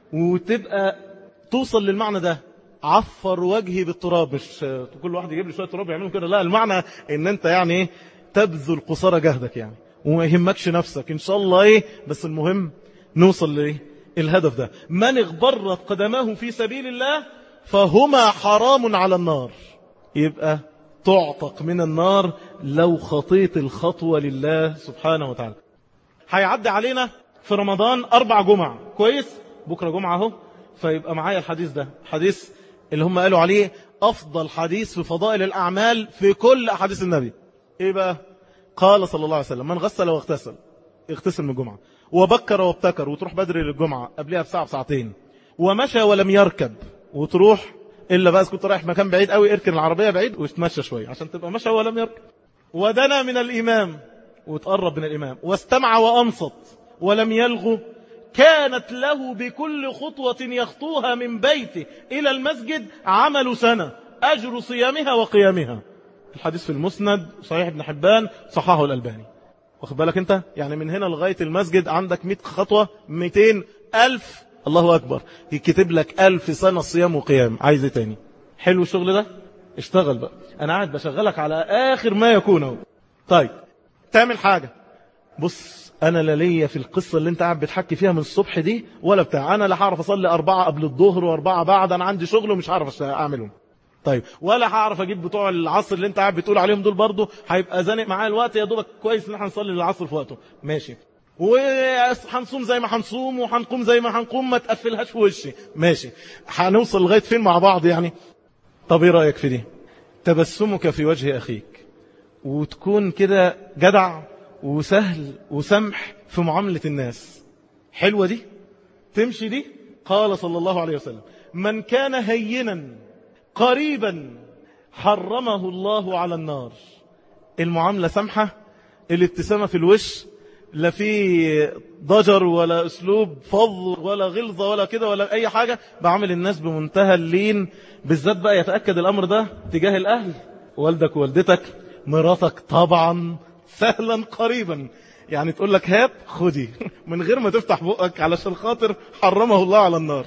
وتبقى توصل للمعنى ده. عفر وجهي بالتراب، مش كل واحد يجيب لي شوية تراب يعملوا كده، لا، المعنى ان انت يعني ايه، تبذل قصارى جهدك يعني، وما يهمكش نفسك ان شاء الله ايه، بس المهم نوصل لايه الهدف ده. من اغبرت قدماه في سبيل الله فهما حرام على النار. يبقى تعتق من النار لو خطيت الخطوة لله سبحانه وتعالى. هيعدي علينا في رمضان أربع جمع، كويس؟ بكرة جمعة اهو، فيبقى معايا الحديث ده، حديث اللي هم قالوا عليه أفضل حديث في فضائل الأعمال في كل أحاديث النبي. إيه بقى؟ قال صلى الله عليه وسلم: من غسل واغتسل، اغتسل من الجمعة، وبكر وابتكر، وتروح بدري للجمعة قبلها بساعة بساعتين، ومشى ولم يركب، وتروح إلا بقى كنت رايح مكان بعيد قوي اركن العربية بعيد وتمشى شوية عشان تبقى مشى ولم يركن. ودنا من الإمام وتقرب من الإمام واستمع وأنصت ولم يلغو، كانت له بكل خطوة يخطوها من بيته إلى المسجد عمل سنة أجر صيامها وقيامها. الحديث في المسند صحيح ابن حبان صححه الألباني. واخد بالك انت يعني من هنا لغاية المسجد عندك مئة خطوة مئتين ألف، الله أكبر، يكتب لك ألف سنة صيام وقيام. عايز ايه تاني؟ حلو الشغل ده، اشتغل بقى. أنا قاعد بشغلك على آخر ما يكون. طيب تعمل حاجة، بص أنا لا ليا في القصة اللي انت قاعد بتحكي فيها من الصبح دي ولا بتاع، أنا لا هعرف أصلي أربعة قبل الظهر وأربعة بعد، أنا عندي شغل ومش هعرف أعملهم. طيب ولا هعرف أجيب بتوع العصر اللي انت قاعد بتقول عليهم دول برضو، هيبقى زانق معايا الوقت، يا دوبك كويس ان احنا نصلي العصر في وقته، ماشي. وهنصوم زي ما هنصوم وهنقوم زي ما هنقوم، ما تقفلهاش في وشي، ماشي. هنوصل لغاية فين مع بعض يعني؟ طب ايه رأيك في دي؟ تبسمك في وجه أخيك، وتكون كده جدع وسهل وسمح في معاملة الناس. حلوة دي؟ تمشي دي؟ قال صلى الله عليه وسلم: من كان هينا قريبا حرمه الله على النار. المعاملة سمحة، الابتسامة في الوش، لا في ضجر ولا اسلوب فظ ولا غلظة ولا كده ولا اي حاجة، بعمل الناس بمنتهى اللين. بالذات بقى يتأكد الامر ده تجاه الاهل، والدك ووالدتك، مراتك طبعا سهلا قريبا، يعني تقول لك هات خدي من غير ما تفتح بقك علشان خاطر حرمه الله على النار.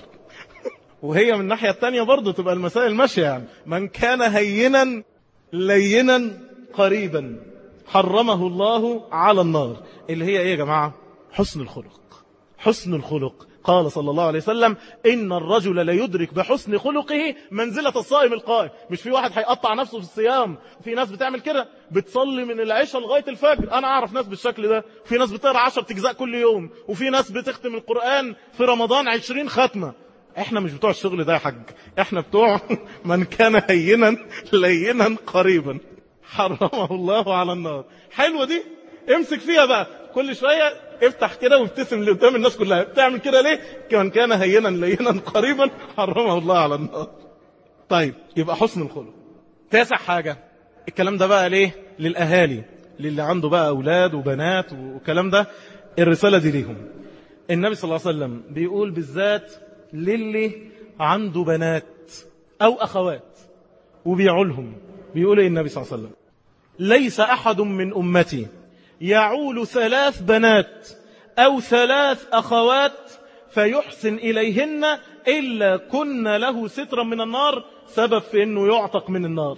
وهي من الناحية التانية برضو تبقى المسائل ماشية، يعني من كان هينا لينا قريبا حرمه الله على النار، اللي هي ايه يا جماعة؟ حسن الخلق. حسن الخلق. قال صلى الله عليه وسلم: إن الرجل لا يدرك بحسن خلقه منزلة الصائم القائم. مش في واحد هيقطع نفسه في الصيام، في ناس بتعمل كده، بتصلي من العشاء لغاية الفجر، أنا أعرف ناس بالشكل ده، في ناس بتقرأ عشر أجزاء كل يوم، وفي ناس بتختم القرآن في رمضان عشرين ختمة. احنا مش بتوع الشغل ده يا حاج، احنا بتوع من كان هينا لينا قريبا حرمه الله على النار. حلوة دي، امسك فيها بقى كل شوية، افتح كده وابتسم لقدام الناس كلها. بتعمل كده ليه؟ من كان هينا لينا قريبا حرمه الله على النار. طيب يبقى حسن الخلق. تاسع حاجة، الكلام ده بقى ليه؟ للأهالي، للي عنده بقى أولاد وبنات والكلام ده، الرسالة دي ليهم. النبي صلى الله عليه وسلم بيقول بالذات للي عنده بنات أو أخوات وبيعولهم، بيقول إيه النبي صلى الله عليه وسلم؟ ليس أحد من أمتي يعول ثلاث بنات أو ثلاث أخوات فيحسن إليهن إلا كن له سترا من النار، سبب في أنه يعتق من النار.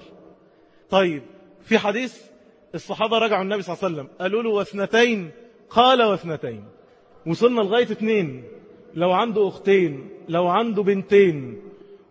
طيب في حديث الصحابة رجعوا النبي صلى الله عليه وسلم قالوا له: واثنتين؟ قال: واثنتين. وصلنا لغاية اثنين، لو عنده أختين، لو عنده بنتين،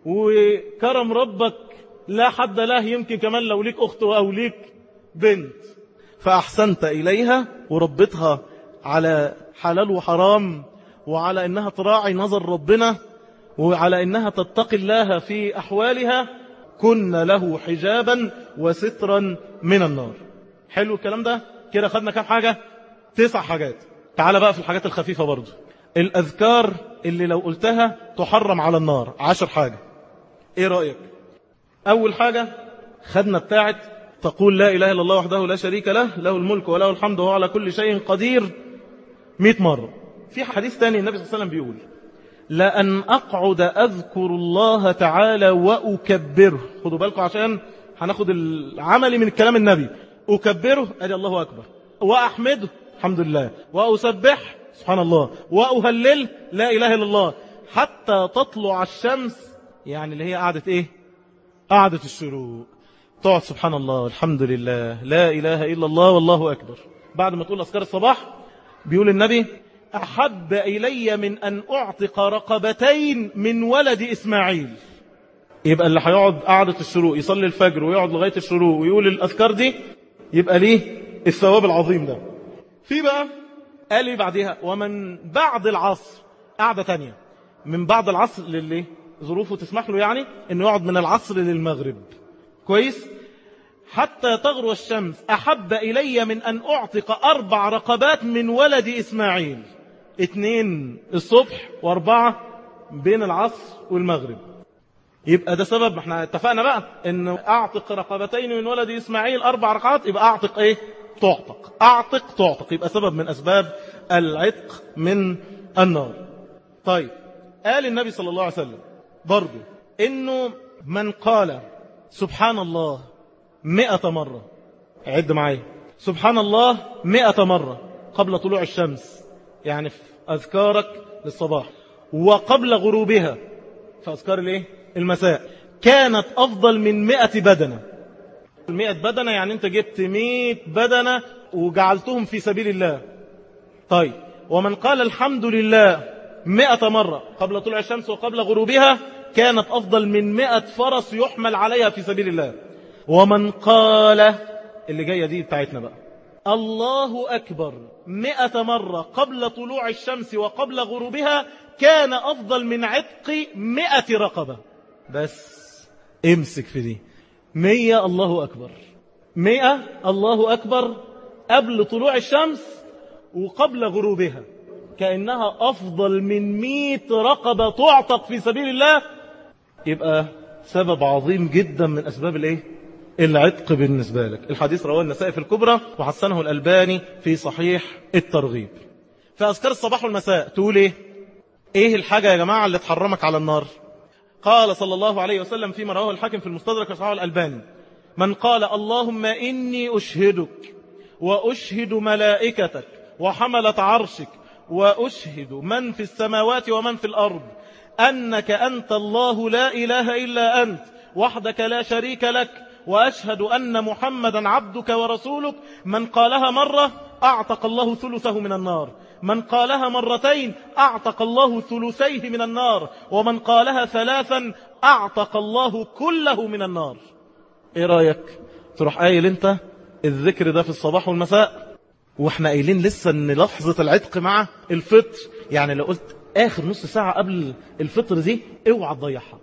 وكرم ربك لا حد له، يمكن كمان لو ليك أخت أو ليك بنت فأحسنت إليها وربطها على حلال وحرام، وعلى أنها تراعي نظر ربنا، وعلى أنها تتقي الله في أحوالها، كن له حجابا وسترا من النار. حلو الكلام ده؟ كده خدنا كام حاجة؟ تسع حاجات. تعال بقى في الحاجات الخفيفة برضو، الأذكار اللي لو قلتها تحرم على النار. عشر حاجة. ايه رأيك؟ أول حاجة خدنا بتاعت تقول لا إله إلا الله وحده لا شريك له، له الملك وله الحمد وهو على كل شيء قدير، مئة مرة. في حديث تاني النبي صلى الله عليه وسلم بيقول: لأن أقعد أذكر الله تعالى وأكبره. خدوا بالكم عشان هناخد العملي من الكلام النبي. أكبره أدي الله أكبر، وأحمده الحمد لله، وأسبح سبحان الله، وأهلل لا إله إلا الله، حتى تطلع الشمس، يعني اللي هي قعدة إيه؟ قعدة الشروق. تقعد سبحان الله الحمد لله لا إله إلا الله والله أكبر. بعد ما تقول أذكار الصباح بيقول النبي: أحب إلي من أن أعتق رقبتين من ولد إسماعيل. يبقى اللي هيقعد قعدة الشروق يصلي الفجر ويقعد لغاية الشروق ويقول الأذكار دي يبقى ليه الثواب العظيم ده. في بقى قال لي بعدها: ومن بعد العصر، قعدة تانية من بعد العصر للي ظروفه تسمح له، يعني انه يقعد من العصر للمغرب، كويس، حتى تغرو الشمس، أحب إلي من أن أعتق أربع رقبات من ولد إسماعيل. اتنين الصبح واربعة بين العصر والمغرب. يبقى ده سبب. احنا اتفقنا بقى انه اعتق رقبتين من ولد اسماعيل اربع ركعات، يبقى اعتق ايه؟ تعتق. اعتق تعتق، يبقى سبب من اسباب العتق من النار. طيب قال النبي صلى الله عليه وسلم برضو انه من قال سبحان الله مئة مرة، عد معايا، سبحان الله مئة مرة قبل طلوع الشمس، يعني في أذكارك للصباح، وقبل غروبها في أذكار الايه؟ المساء، كانت أفضل من مئة بدنة. مئة بدنة يعني أنت جبت مئة بدنة وجعلتهم في سبيل الله. طيب ومن قال الحمد لله مئة مرة قبل طلوع الشمس وقبل غروبها كانت أفضل من مئة فرس يحمل عليها في سبيل الله. ومن قال، اللي جاية دي بتاعتنا بقى، الله أكبر مئة مرة قبل طلوع الشمس وقبل غروبها كان أفضل من عتق مئة رقبة. بس امسك في دي، مئة الله أكبر، مئة الله أكبر قبل طلوع الشمس وقبل غروبها، كأنها أفضل من مئة رقبة تعتق في سبيل الله. يبقى سبب عظيم جدا من أسباب الايه؟ العتق بالنسبة لك. الحديث رواه النسائي في الكبرى وحسنه الألباني في صحيح الترغيب. في أذكار الصباح والمساء تقول ايه؟ ايه الحاجة يا جماعة اللي تحرمك على النار؟ قال صلى الله عليه وسلم فيما رواه الحاكم في المستدرك وصححه الألباني: من قال اللهم إني أشهدك وأشهد ملائكتك وحملة عرشك وأشهد من في السماوات ومن في الأرض أنك أنت الله لا إله إلا أنت وحدك لا شريك لك وأشهد أن محمدا عبدك ورسولك، من قالها مرة أعتق الله ثلثه من النار، من قالها مرتين أعتق الله ثلثيه من النار، ومن قالها ثلاثا أعتق الله كله من النار. إيه رأيك؟ تروح قايل أنت الذكر ده في الصباح والمساء، وإحنا قايلين لسه أن لحظة العتق مع الفطر، يعني لو قلت آخر نص ساعة قبل الفطر دي اوعى تضيعها.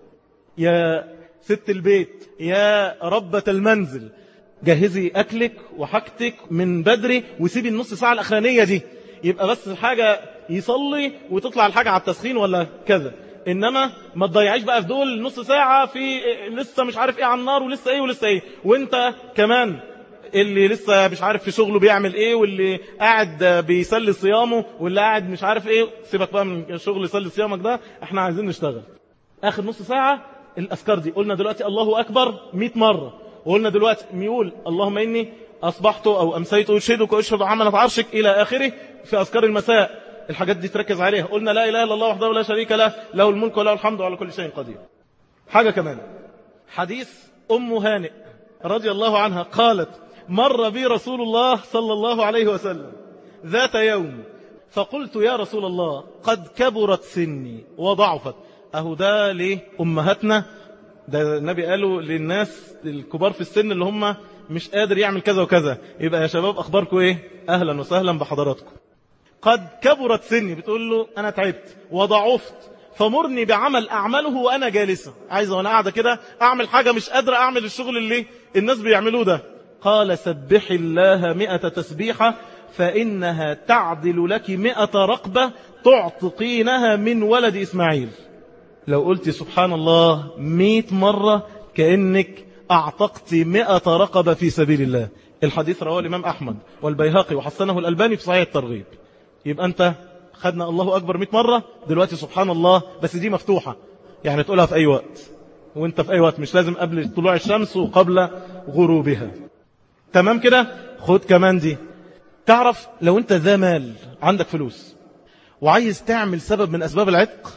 يا ست البيت، يا ربة المنزل، جهزي أكلك وحاجتك من بدري وسيبي النص ساعة الأخرانية دي، يبقى بس حاجة يصلي وتطلع الحاجة على التسخين ولا كذا. إنما ما تضيعيش بقى في دول نص ساعة في لسه مش عارف إيه على النار ولسه إيه ولسه إيه، وإنت كمان اللي لسه مش عارف في شغله بيعمل إيه، واللي قاعد بيسلي صيامه، واللي قاعد مش عارف إيه. سيبك بقى من الشغل يسلي صيامك ده، إحنا عايزين نشتغل. آخر نص ساعة الأذكار دي، قلنا دلوقتي الله أكبر مئة مرة، وقلنا دلوقتي ميقول اللهم إني أصبحت أو أمسيت أشهدك وأشهد عملة عرشك إلى آخره. في أذكار المساء الحاجات دي تركز عليها، قلنا لا إله إلا الله وحده لا شريك له له الملك وله الحمد وعلى كل شيء قدير. حاجة كمان، حديث أم هانئ رضي الله عنها قالت: مر بي رسول الله صلى الله عليه وسلم ذات يوم فقلت يا رسول الله قد كبرت سني وضعفت. أهو ده ليه أمهاتنا، ده النبي قالوا للناس الكبار في السن اللي هم مش قادر يعمل كذا وكذا. يبقى يا شباب أخباركم إيه؟ أهلا وسهلا بحضراتكم. قد كبرت سني، بتقول له أنا تعبت وضعفت فمرني بعمل أعمله وأنا جالسة، عايزة وأنا قاعدة كده أعمل حاجة مش قادرة أعمل الشغل اللي الناس بيعملوه ده. قال: سبح الله مئة تسبيحة فإنها تعدل لك مئة رقبة تعتقينها من ولد إسماعيل. لو قلت سبحان الله مئة مرة كأنك أعتقت مئة رقبة في سبيل الله. الحديث رواه الإمام أحمد والبيهقي وحسنه الألباني في صحيح الترغيب. يبقى أنت خدنا الله أكبر مئة مرة، دلوقتي سبحان الله، بس دي مفتوحة، يعني تقولها في أي وقت وانت في أي وقت، مش لازم قبل طلوع الشمس وقبل غروبها. تمام كده؟ خد كمان دي. تعرف لو انت ذا مال عندك فلوس وعايز تعمل سبب من أسباب العتق،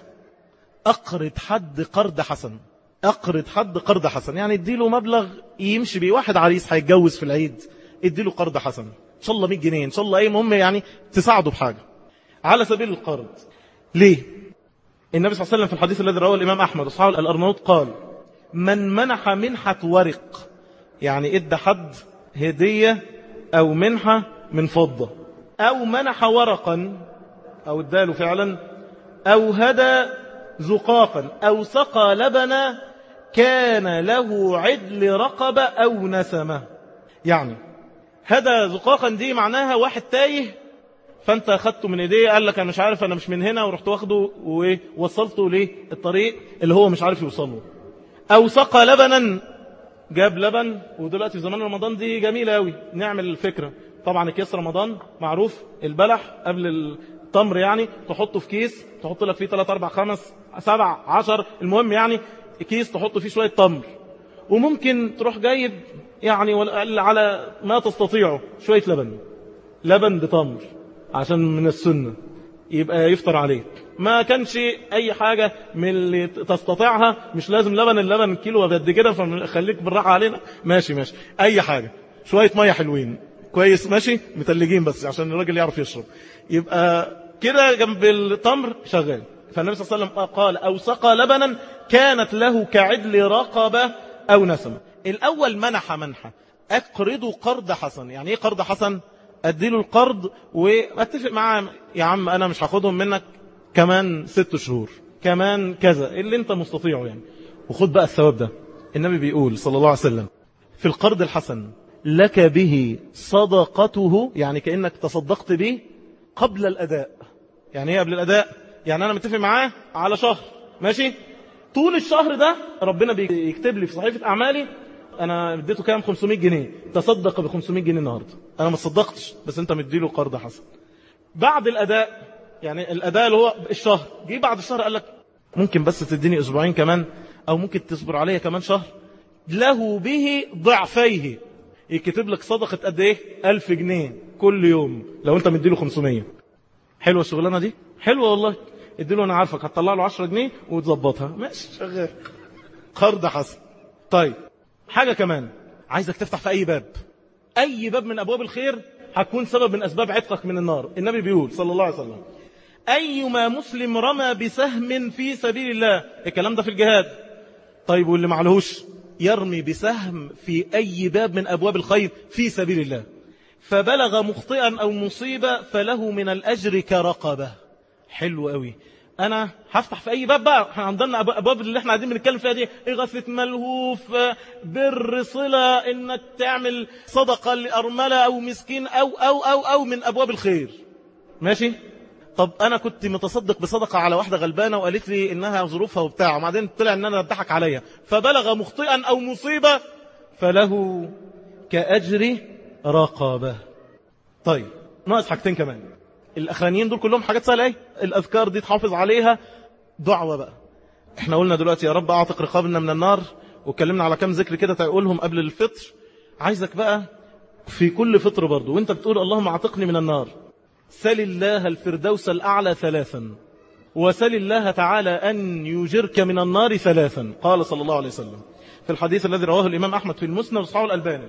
أقرض حد قرض حسن. أقرض حد قرض حسن يعني اديله مبلغ يمشي بيه. واحد عريس هيتجوز في العيد، اديله قرض حسن إن شاء الله مئة جنيه، إن شاء الله أي مهم، يعني تساعده بحاجة على سبيل القرض. ليه؟ النبي صلى الله عليه وسلم في الحديث الذي رواه الإمام أحمد وصححه الأرناؤوط قال: من منح منحة ورق، يعني ادى حد هدية أو منحة من فضة، أو منح ورقا أو اداله فعلا، أو هدى زقاقا، أو سقى لبنا، كان له عدل رقبة أو نسمة. يعني هدى زقاقا دي معناها واحد تايه فانت أخذته من ايديه، قال لك انا مش عارف، انا مش من هنا، ورحت واخده ووصلته ليه الطريق اللي هو مش عارف يوصله. أو سقى لبنا، جاب لبن. ودلوقتي في زمان رمضان دي جميلة أوي نعمل الفكرة. طبعا كيس رمضان معروف، البلح قبل التمر يعني تحطه في كيس، تحط لك فيه ثلاثة أربعة خمس سبع عشر، المهم يعني كيس تحط فيه شوية تمر، وممكن تروح جايب يعني على ما تستطيعه شوية لبن، لبن بتمر عشان من السنة يبقى يفطر عليه. ما كانش أي حاجة من اللي تستطيعها، مش لازم لبن، اللبن كيلو قد كده فخليك بالراحة علينا، ماشي ماشي أي حاجة، شوية مية حلوين كويس ماشي متلجين بس عشان الراجل يعرف يشرب، يبقى كده جنب التمر شغال. فالنبي صلى الله عليه وسلم قال أو سقى لبنا كانت له كعدل رقبة أو نسمة. الأول منح منحة، أقرضوا قرض حسن. يعني إيه قرض حسن؟ أديله القرض وأتفق معاه يا عم أنا مش هاخدهم منك كمان ست شهور كمان كذا اللي انت مستطيعه يعني، وخد بقى الثواب ده. النبي بيقول صلى الله عليه وسلم في القرض الحسن لك به صدقته، يعني كأنك تصدقت به قبل الأداء. يعني ايه قبل الأداء؟ يعني أنا متفق معاه على شهر ماشي، طول الشهر ده ربنا بيكتب لي في صحيفة أعمالي أنا اديته كام؟ خمسمائة جنيه، تصدق ب خمسمائة جنيه النهاردة، أنا ما تصدقتش بس أنت مديله قرض حسن. بعد الأداء، يعني الأداء اللي هو الشهر، جه بعد الشهر قال لك ممكن بس تديني أسبوعين كمان، أو ممكن تصبر عليا كمان شهر، له به ضعفيه، يكتب لك صدقة قد إيه؟ ألف جنيه كل يوم لو أنت مديله خمسمائة. حلوة الشغلانة دي؟ حلوة والله. اديله أنا عارفك هتطلع له عشرة جنيه وتظبطها، ماشي شغال، قرض حسن. طيب حاجة كمان، عايزك تفتح في أي باب، أي باب من أبواب الخير هتكون سبب من أسباب عتقك من النار. النبي بيقول صلى الله عليه وسلم أيما مسلم رمى بسهم في سبيل الله، الكلام ده في الجهاد. طيب واللي معلهوش يرمي بسهم في أي باب من أبواب الخير في سبيل الله فبلغ مخطئا أو مصيبة فله من الأجر كرقبة. حلو قوي. أنا هفتح في أي باب بقى، احنا عندنا أبواب اللي احنا قاعدين بنتكلم فيها دي، إغاثة ملهوف، بر صلة، إنك تعمل صدقة لأرملة أو مسكين أو أو أو أو من أبواب الخير ماشي. طب أنا كنت متصدق بصدقة على واحدة غلبانة وقالت لي إنها ظروفها وبتاع، وبعدين طلع إن أنا أضحك عليها فبلغ مخطئا أو مصيبة فله كأجر رقبة. طيب ناقص حاجتين كمان، الأخرانيين دول كلهم حاجات سهلة ايه، الأذكار دي تحافظ عليها. دعوة بقى، احنا قلنا دلوقتي يا رب أعتق رقابنا من النار، واتكلمنا على كم ذكر كده تقولهم قبل الفطر. عايزك بقى في كل فطر برضو وانت بتقول اللهم اعتقني من النار، سل الله الفردوس الأعلى ثلاثا، وسل الله تعالى أن يجرك من النار ثلاثا. قال صلى الله عليه وسلم في الحديث الذي رواه الإمام أحمد في المسند وصححه الألباني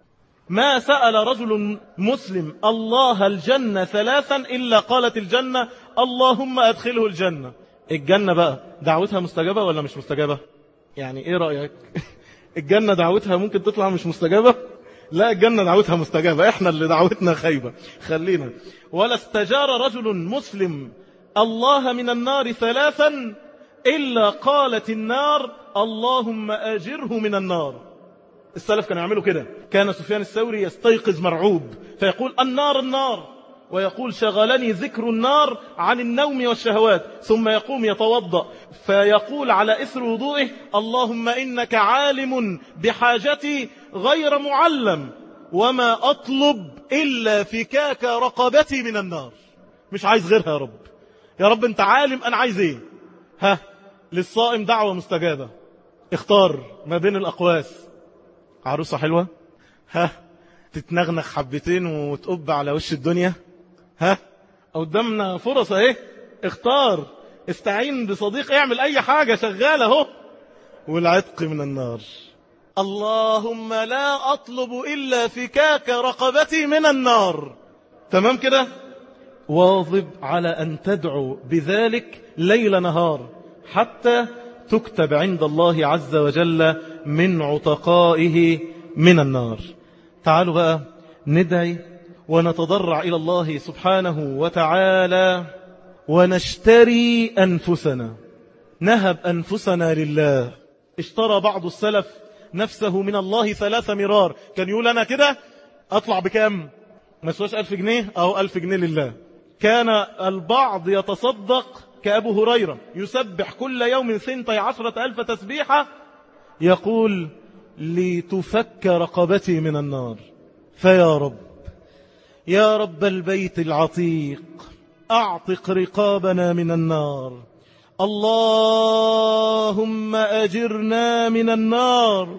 ما سأل رجل مسلم الله الجنة ثلاثا إلا قالت الجنة اللهم أدخله الجنة. الجنة بقى دعوتها مستجابة ولا مش مستجابة؟ يعني ايه رأيك؟ الجنة دعوتها ممكن تطلع مش مستجابة؟ لا، الجنة دعوتها مستجابة، احنا اللي دعوتنا خيبة. خلينا ولا استجار رجل مسلم الله من النار ثلاثا إلا قالت النار اللهم أجره من النار. السلف كانوا يعملوا كده، كان سفيان الثوري يستيقظ مرعوب فيقول النار النار، ويقول شغلني ذكر النار عن النوم والشهوات، ثم يقوم يتوضأ فيقول على إثر وضوئه اللهم إنك عالم بحاجتي غير معلم وما أطلب إلا فكاك رقبتي من النار. مش عايز غيرها يا رب، يا رب أنت عالم أنا عايز إيه. ها للصائم دعوة مستجابة، اختار ما بين الأقواس. عروسة حلوة، ها تتنغنخ حبتين وتقب على وش الدنيا، ها قدامنا فرص اهي، اختار، استعين بصديق، اعمل اي حاجة شغالة اهو. والعتق من النار، اللهم لا اطلب الا فكاك رقبتي من النار. تمام كده، واظب على ان تدعو بذلك ليل نهار حتى تكتب عند الله عز وجل من عتقائه من النار. تعالوا بقى ندعي ونتضرع إلى الله سبحانه وتعالى ونشتري أنفسنا، نهب أنفسنا لله. اشترى بعض السلف نفسه من الله ثلاث مرار، كان يقول أنا كده أطلع بكام؟ ما سواش ألف جنيه أو ألف جنيه لله. كان البعض يتصدق كأبو هريرة يسبح كل يوم ثنتي عشرة ألف تسبيحة يقول لتفك رقبتي من النار. فيا رب، يا رب البيت العتيق، أعتق رقابنا من النار. اللهم أجرنا من النار.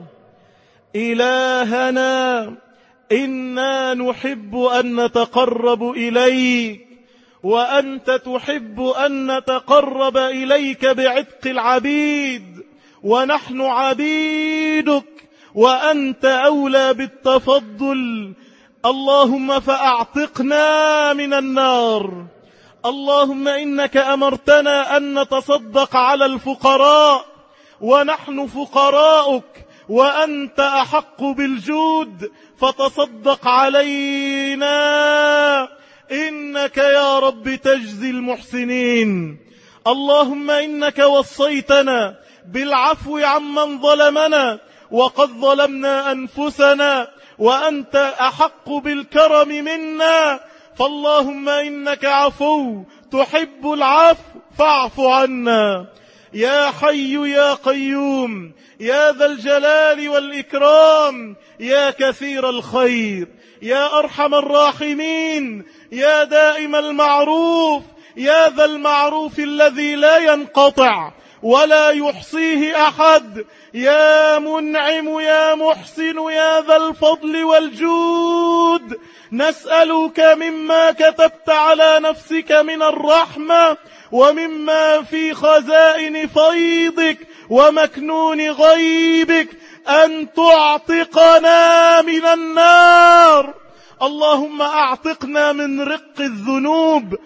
إلهنا، إنا نحب أن نتقرب إليك، وأنت تحب أن نتقرب إليك بعتق العبيد، ونحن عبيدك، وأنت أولى بالتفضل. اللهم فأعتقنا من النار. اللهم إنك أمرتنا أن نتصدق على الفقراء، ونحن فقراؤك، وأنت أحق بالجود، فتصدق علينا، إنك يا رب تجزي المحسنين. اللهم إنك وصيتنا بالعفو عمن ظلمنا، وقد ظلمنا أنفسنا، وأنت أحق بالكرم منا. فاللهم إنك عفو تحب العفو فاعف عنا. يا حي يا قيوم، يا ذا الجلال والإكرام، يا كثير الخير، يا أرحم الراحمين، يا دائم المعروف، يا ذا المعروف الذي لا ينقطع ولا يحصيه أحد، يا منعم يا محسن يا ذا الفضل والجود. نسألك مما كتبت على نفسك من الرحمة، ومما في خزائن فيضك ومكنون غيبك، أن تعتقنا من النار. اللهم أعتقنا من رق الذنوب،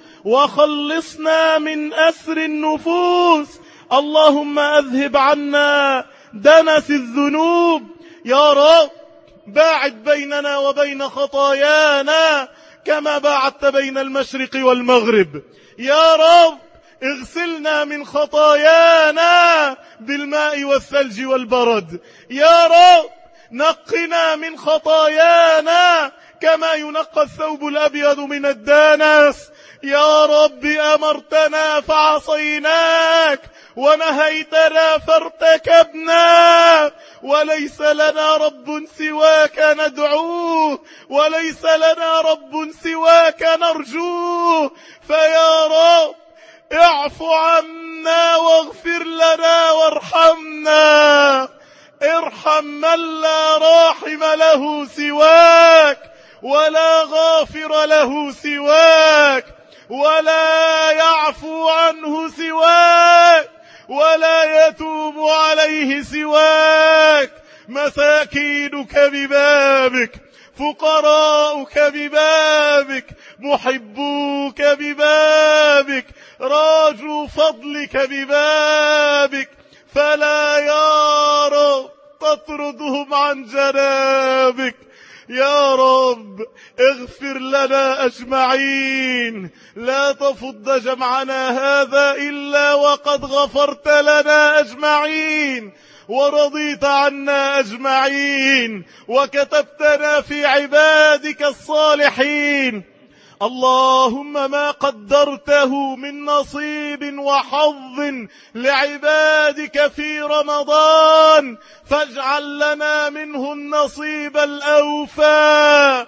وخلصنا من أسر النفوس. اللهم أذهب عنا دنس الذنوب. يا رب باعد بيننا وبين خطايانا كما باعدت بين المشرق والمغرب. يا رب اغسلنا من خطايانا بالماء والثلج والبرد. يا رب نقنا من خطايانا كما ينقى الثوب الأبيض من الدنس. يا رب أمرتنا فعصيناك، ونهيتنا فارتكبنا، وليس لنا رب سواك ندعوه، وليس لنا رب سواك نرجوه. فيا رب اعف عنا واغفر لنا وارحمنا. ارحم من لا راحم له سواك، ولا غافر له سواك، ولا يعفو عنه سواك، ولا يتوب عليه سواك. مساكينك ببابك، فقراؤك ببابك، محبوك ببابك، راجو فضلك ببابك، فلا يا رب تطردهم عن جنابك. يا رب اغفر لنا أجمعين، لا تفض جمعنا هذا إلا وقد غفرت لنا أجمعين، ورضيت عنا أجمعين، وكتبتنا في عبادك الصالحين. اللهم ما قدرته من نصيب وحظ لعبادك في رمضان فاجعل لنا منه النصيب الأوفى.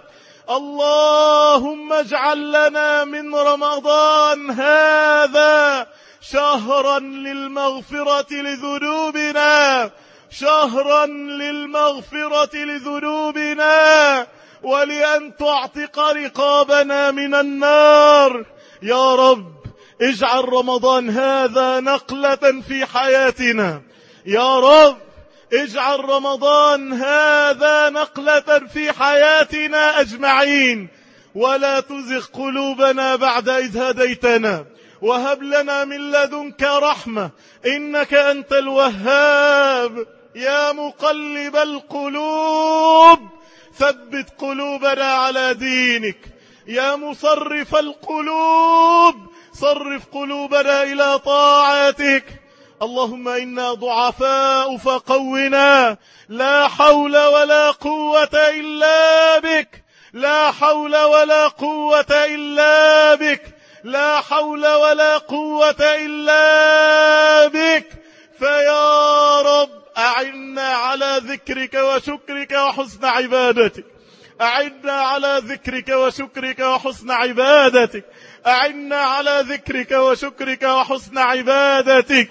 اللهم اجعل لنا من رمضان هذا شهرا للمغفرة لذنوبنا، شهرا للمغفرة لذنوبنا، ولأن تعتق رقابنا من النار. يا رب اجعل رمضان هذا نقلة في حياتنا. يا رب اجعل رمضان هذا نقلة في حياتنا أجمعين، ولا تزغ قلوبنا بعد إذ هديتنا، وهب لنا من لدنك رحمة إنك أنت الوهاب. يا مقلب القلوب ثبت قلوبنا على دينك. يا مصرف القلوب صرف قلوبنا إلى طاعتك. اللهم إنا ضعفاء فقونا، لا حول ولا قوة إلا بك، لا حول ولا قوة إلا بك، لا حول ولا قوة إلا بك. فيا رب أعنا على ذكرك وشكرك وحسن عبادتك. أعنا على ذكرك وشكرك وحسن عبادتك. أعنا على ذكرك وشكرك وحسن عبادتك.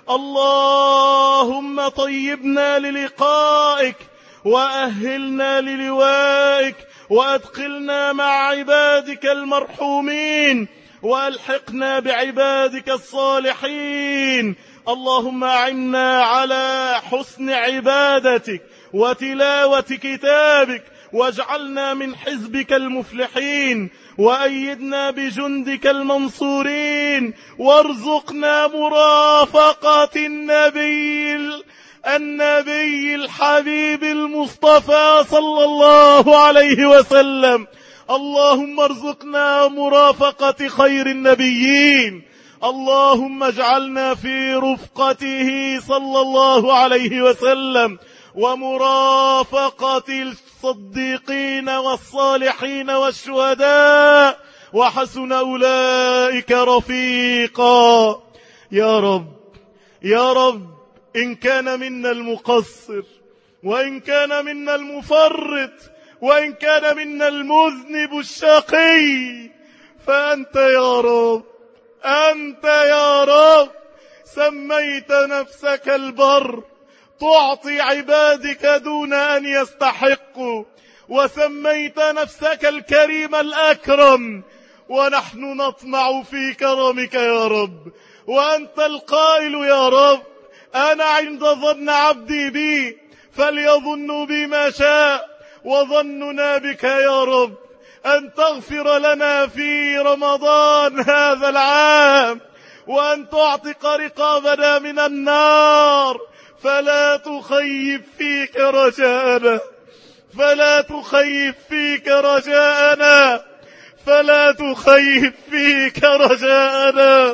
اللهم طيبنا للقائك وأهلنا للوائك وأدخلنا مع عبادك المرحومين وألحقنا بعبادك الصالحين. اللهم أعنا على حسن عبادتك وتلاوة كتابك واجعلنا من حزبك المفلحين وأيدنا بجندك المنصورين وارزقنا مرافقة النبي النبي الحبيب المصطفى صلى الله عليه وسلم. اللهم ارزقنا مرافقة خير النبيين. اللهم اجعلنا في رفقته صلى الله عليه وسلم ومرافقة الصديقين والصالحين والشهداء وحسن أولئك رفيقا. يا رب يا رب، إن كان منا المقصر وإن كان منا المفرط وإن كان منا المذنب الشقي فأنت يا رب، أنت يا رب سميت نفسك البر تعطي عبادك دون أن يستحقوا، وسميت نفسك الكريم الأكرم ونحن نطمع في كرمك يا رب. وأنت القائل يا رب: أنا عند ظن عبدي بي فليظن بي ما شاء. وظننا بك يا رب أن تغفر لنا في رمضان هذا العام وأن تعتق رقابنا من النار. فلا تخيب فيك رجاءنا، فلا تخيب فيك رجاءنا، فلا تخيب فيك رجاءنا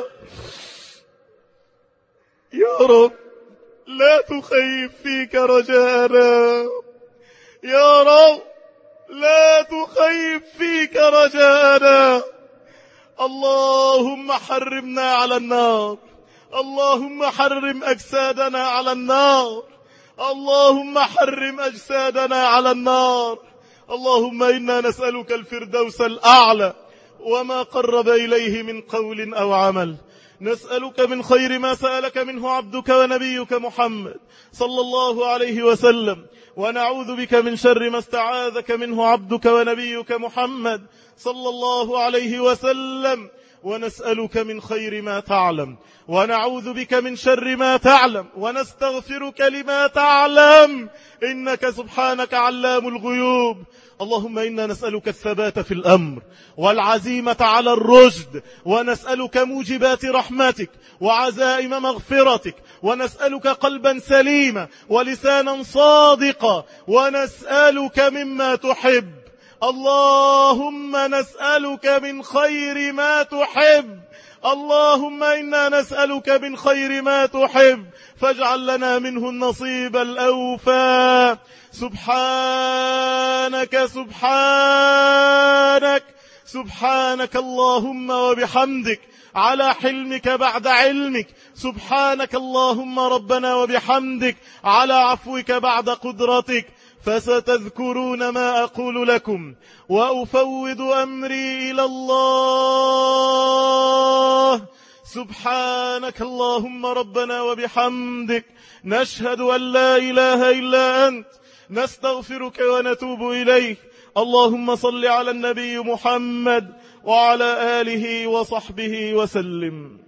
يا رب. لا تخيب فيك رجاءنا يا رب، لا تخيب فيك رجاءنا. اللهم حرمنا على النار، اللهم حرم أجسادنا على النار، اللهم حرم أجسادنا على النار. اللهم إنا نسألك الفردوس الأعلى وما قرب إليه من قول أو عمل. نسألك من خير ما سألك منه عبدك ونبيك محمد صلى الله عليه وسلم، ونعوذ بك من شر ما استعاذك منه عبدك ونبيك محمد صلى الله عليه وسلم. ونسألك من خير ما تعلم ونعوذ بك من شر ما تعلم ونستغفرك لما تعلم، إنك سبحانك علام الغيوب. اللهم إنا نسألك الثبات في الأمر والعزيمة على الرشد، ونسألك موجبات رحمتك وعزائم مغفرتك، ونسألك قلبا سليما ولسانا صادقا، ونسألك مما تحب. اللهم نسألك من خير ما تحب، اللهم إنا نسألك من خير ما تحب، فاجعل لنا منه النصيب الأوفى. سبحانك سبحانك سبحانك اللهم وبحمدك على حلمك بعد علمك. سبحانك اللهم ربنا وبحمدك على عفوك بعد قدرتك. فستذكرون ما أقول لكم وأفوض أمري إلى الله. سبحانك اللهم ربنا وبحمدك، نشهد أن لا إله إلا أنت، نستغفرك ونتوب إليك. اللهم صل على النبي محمد وعلى آله وصحبه وسلم.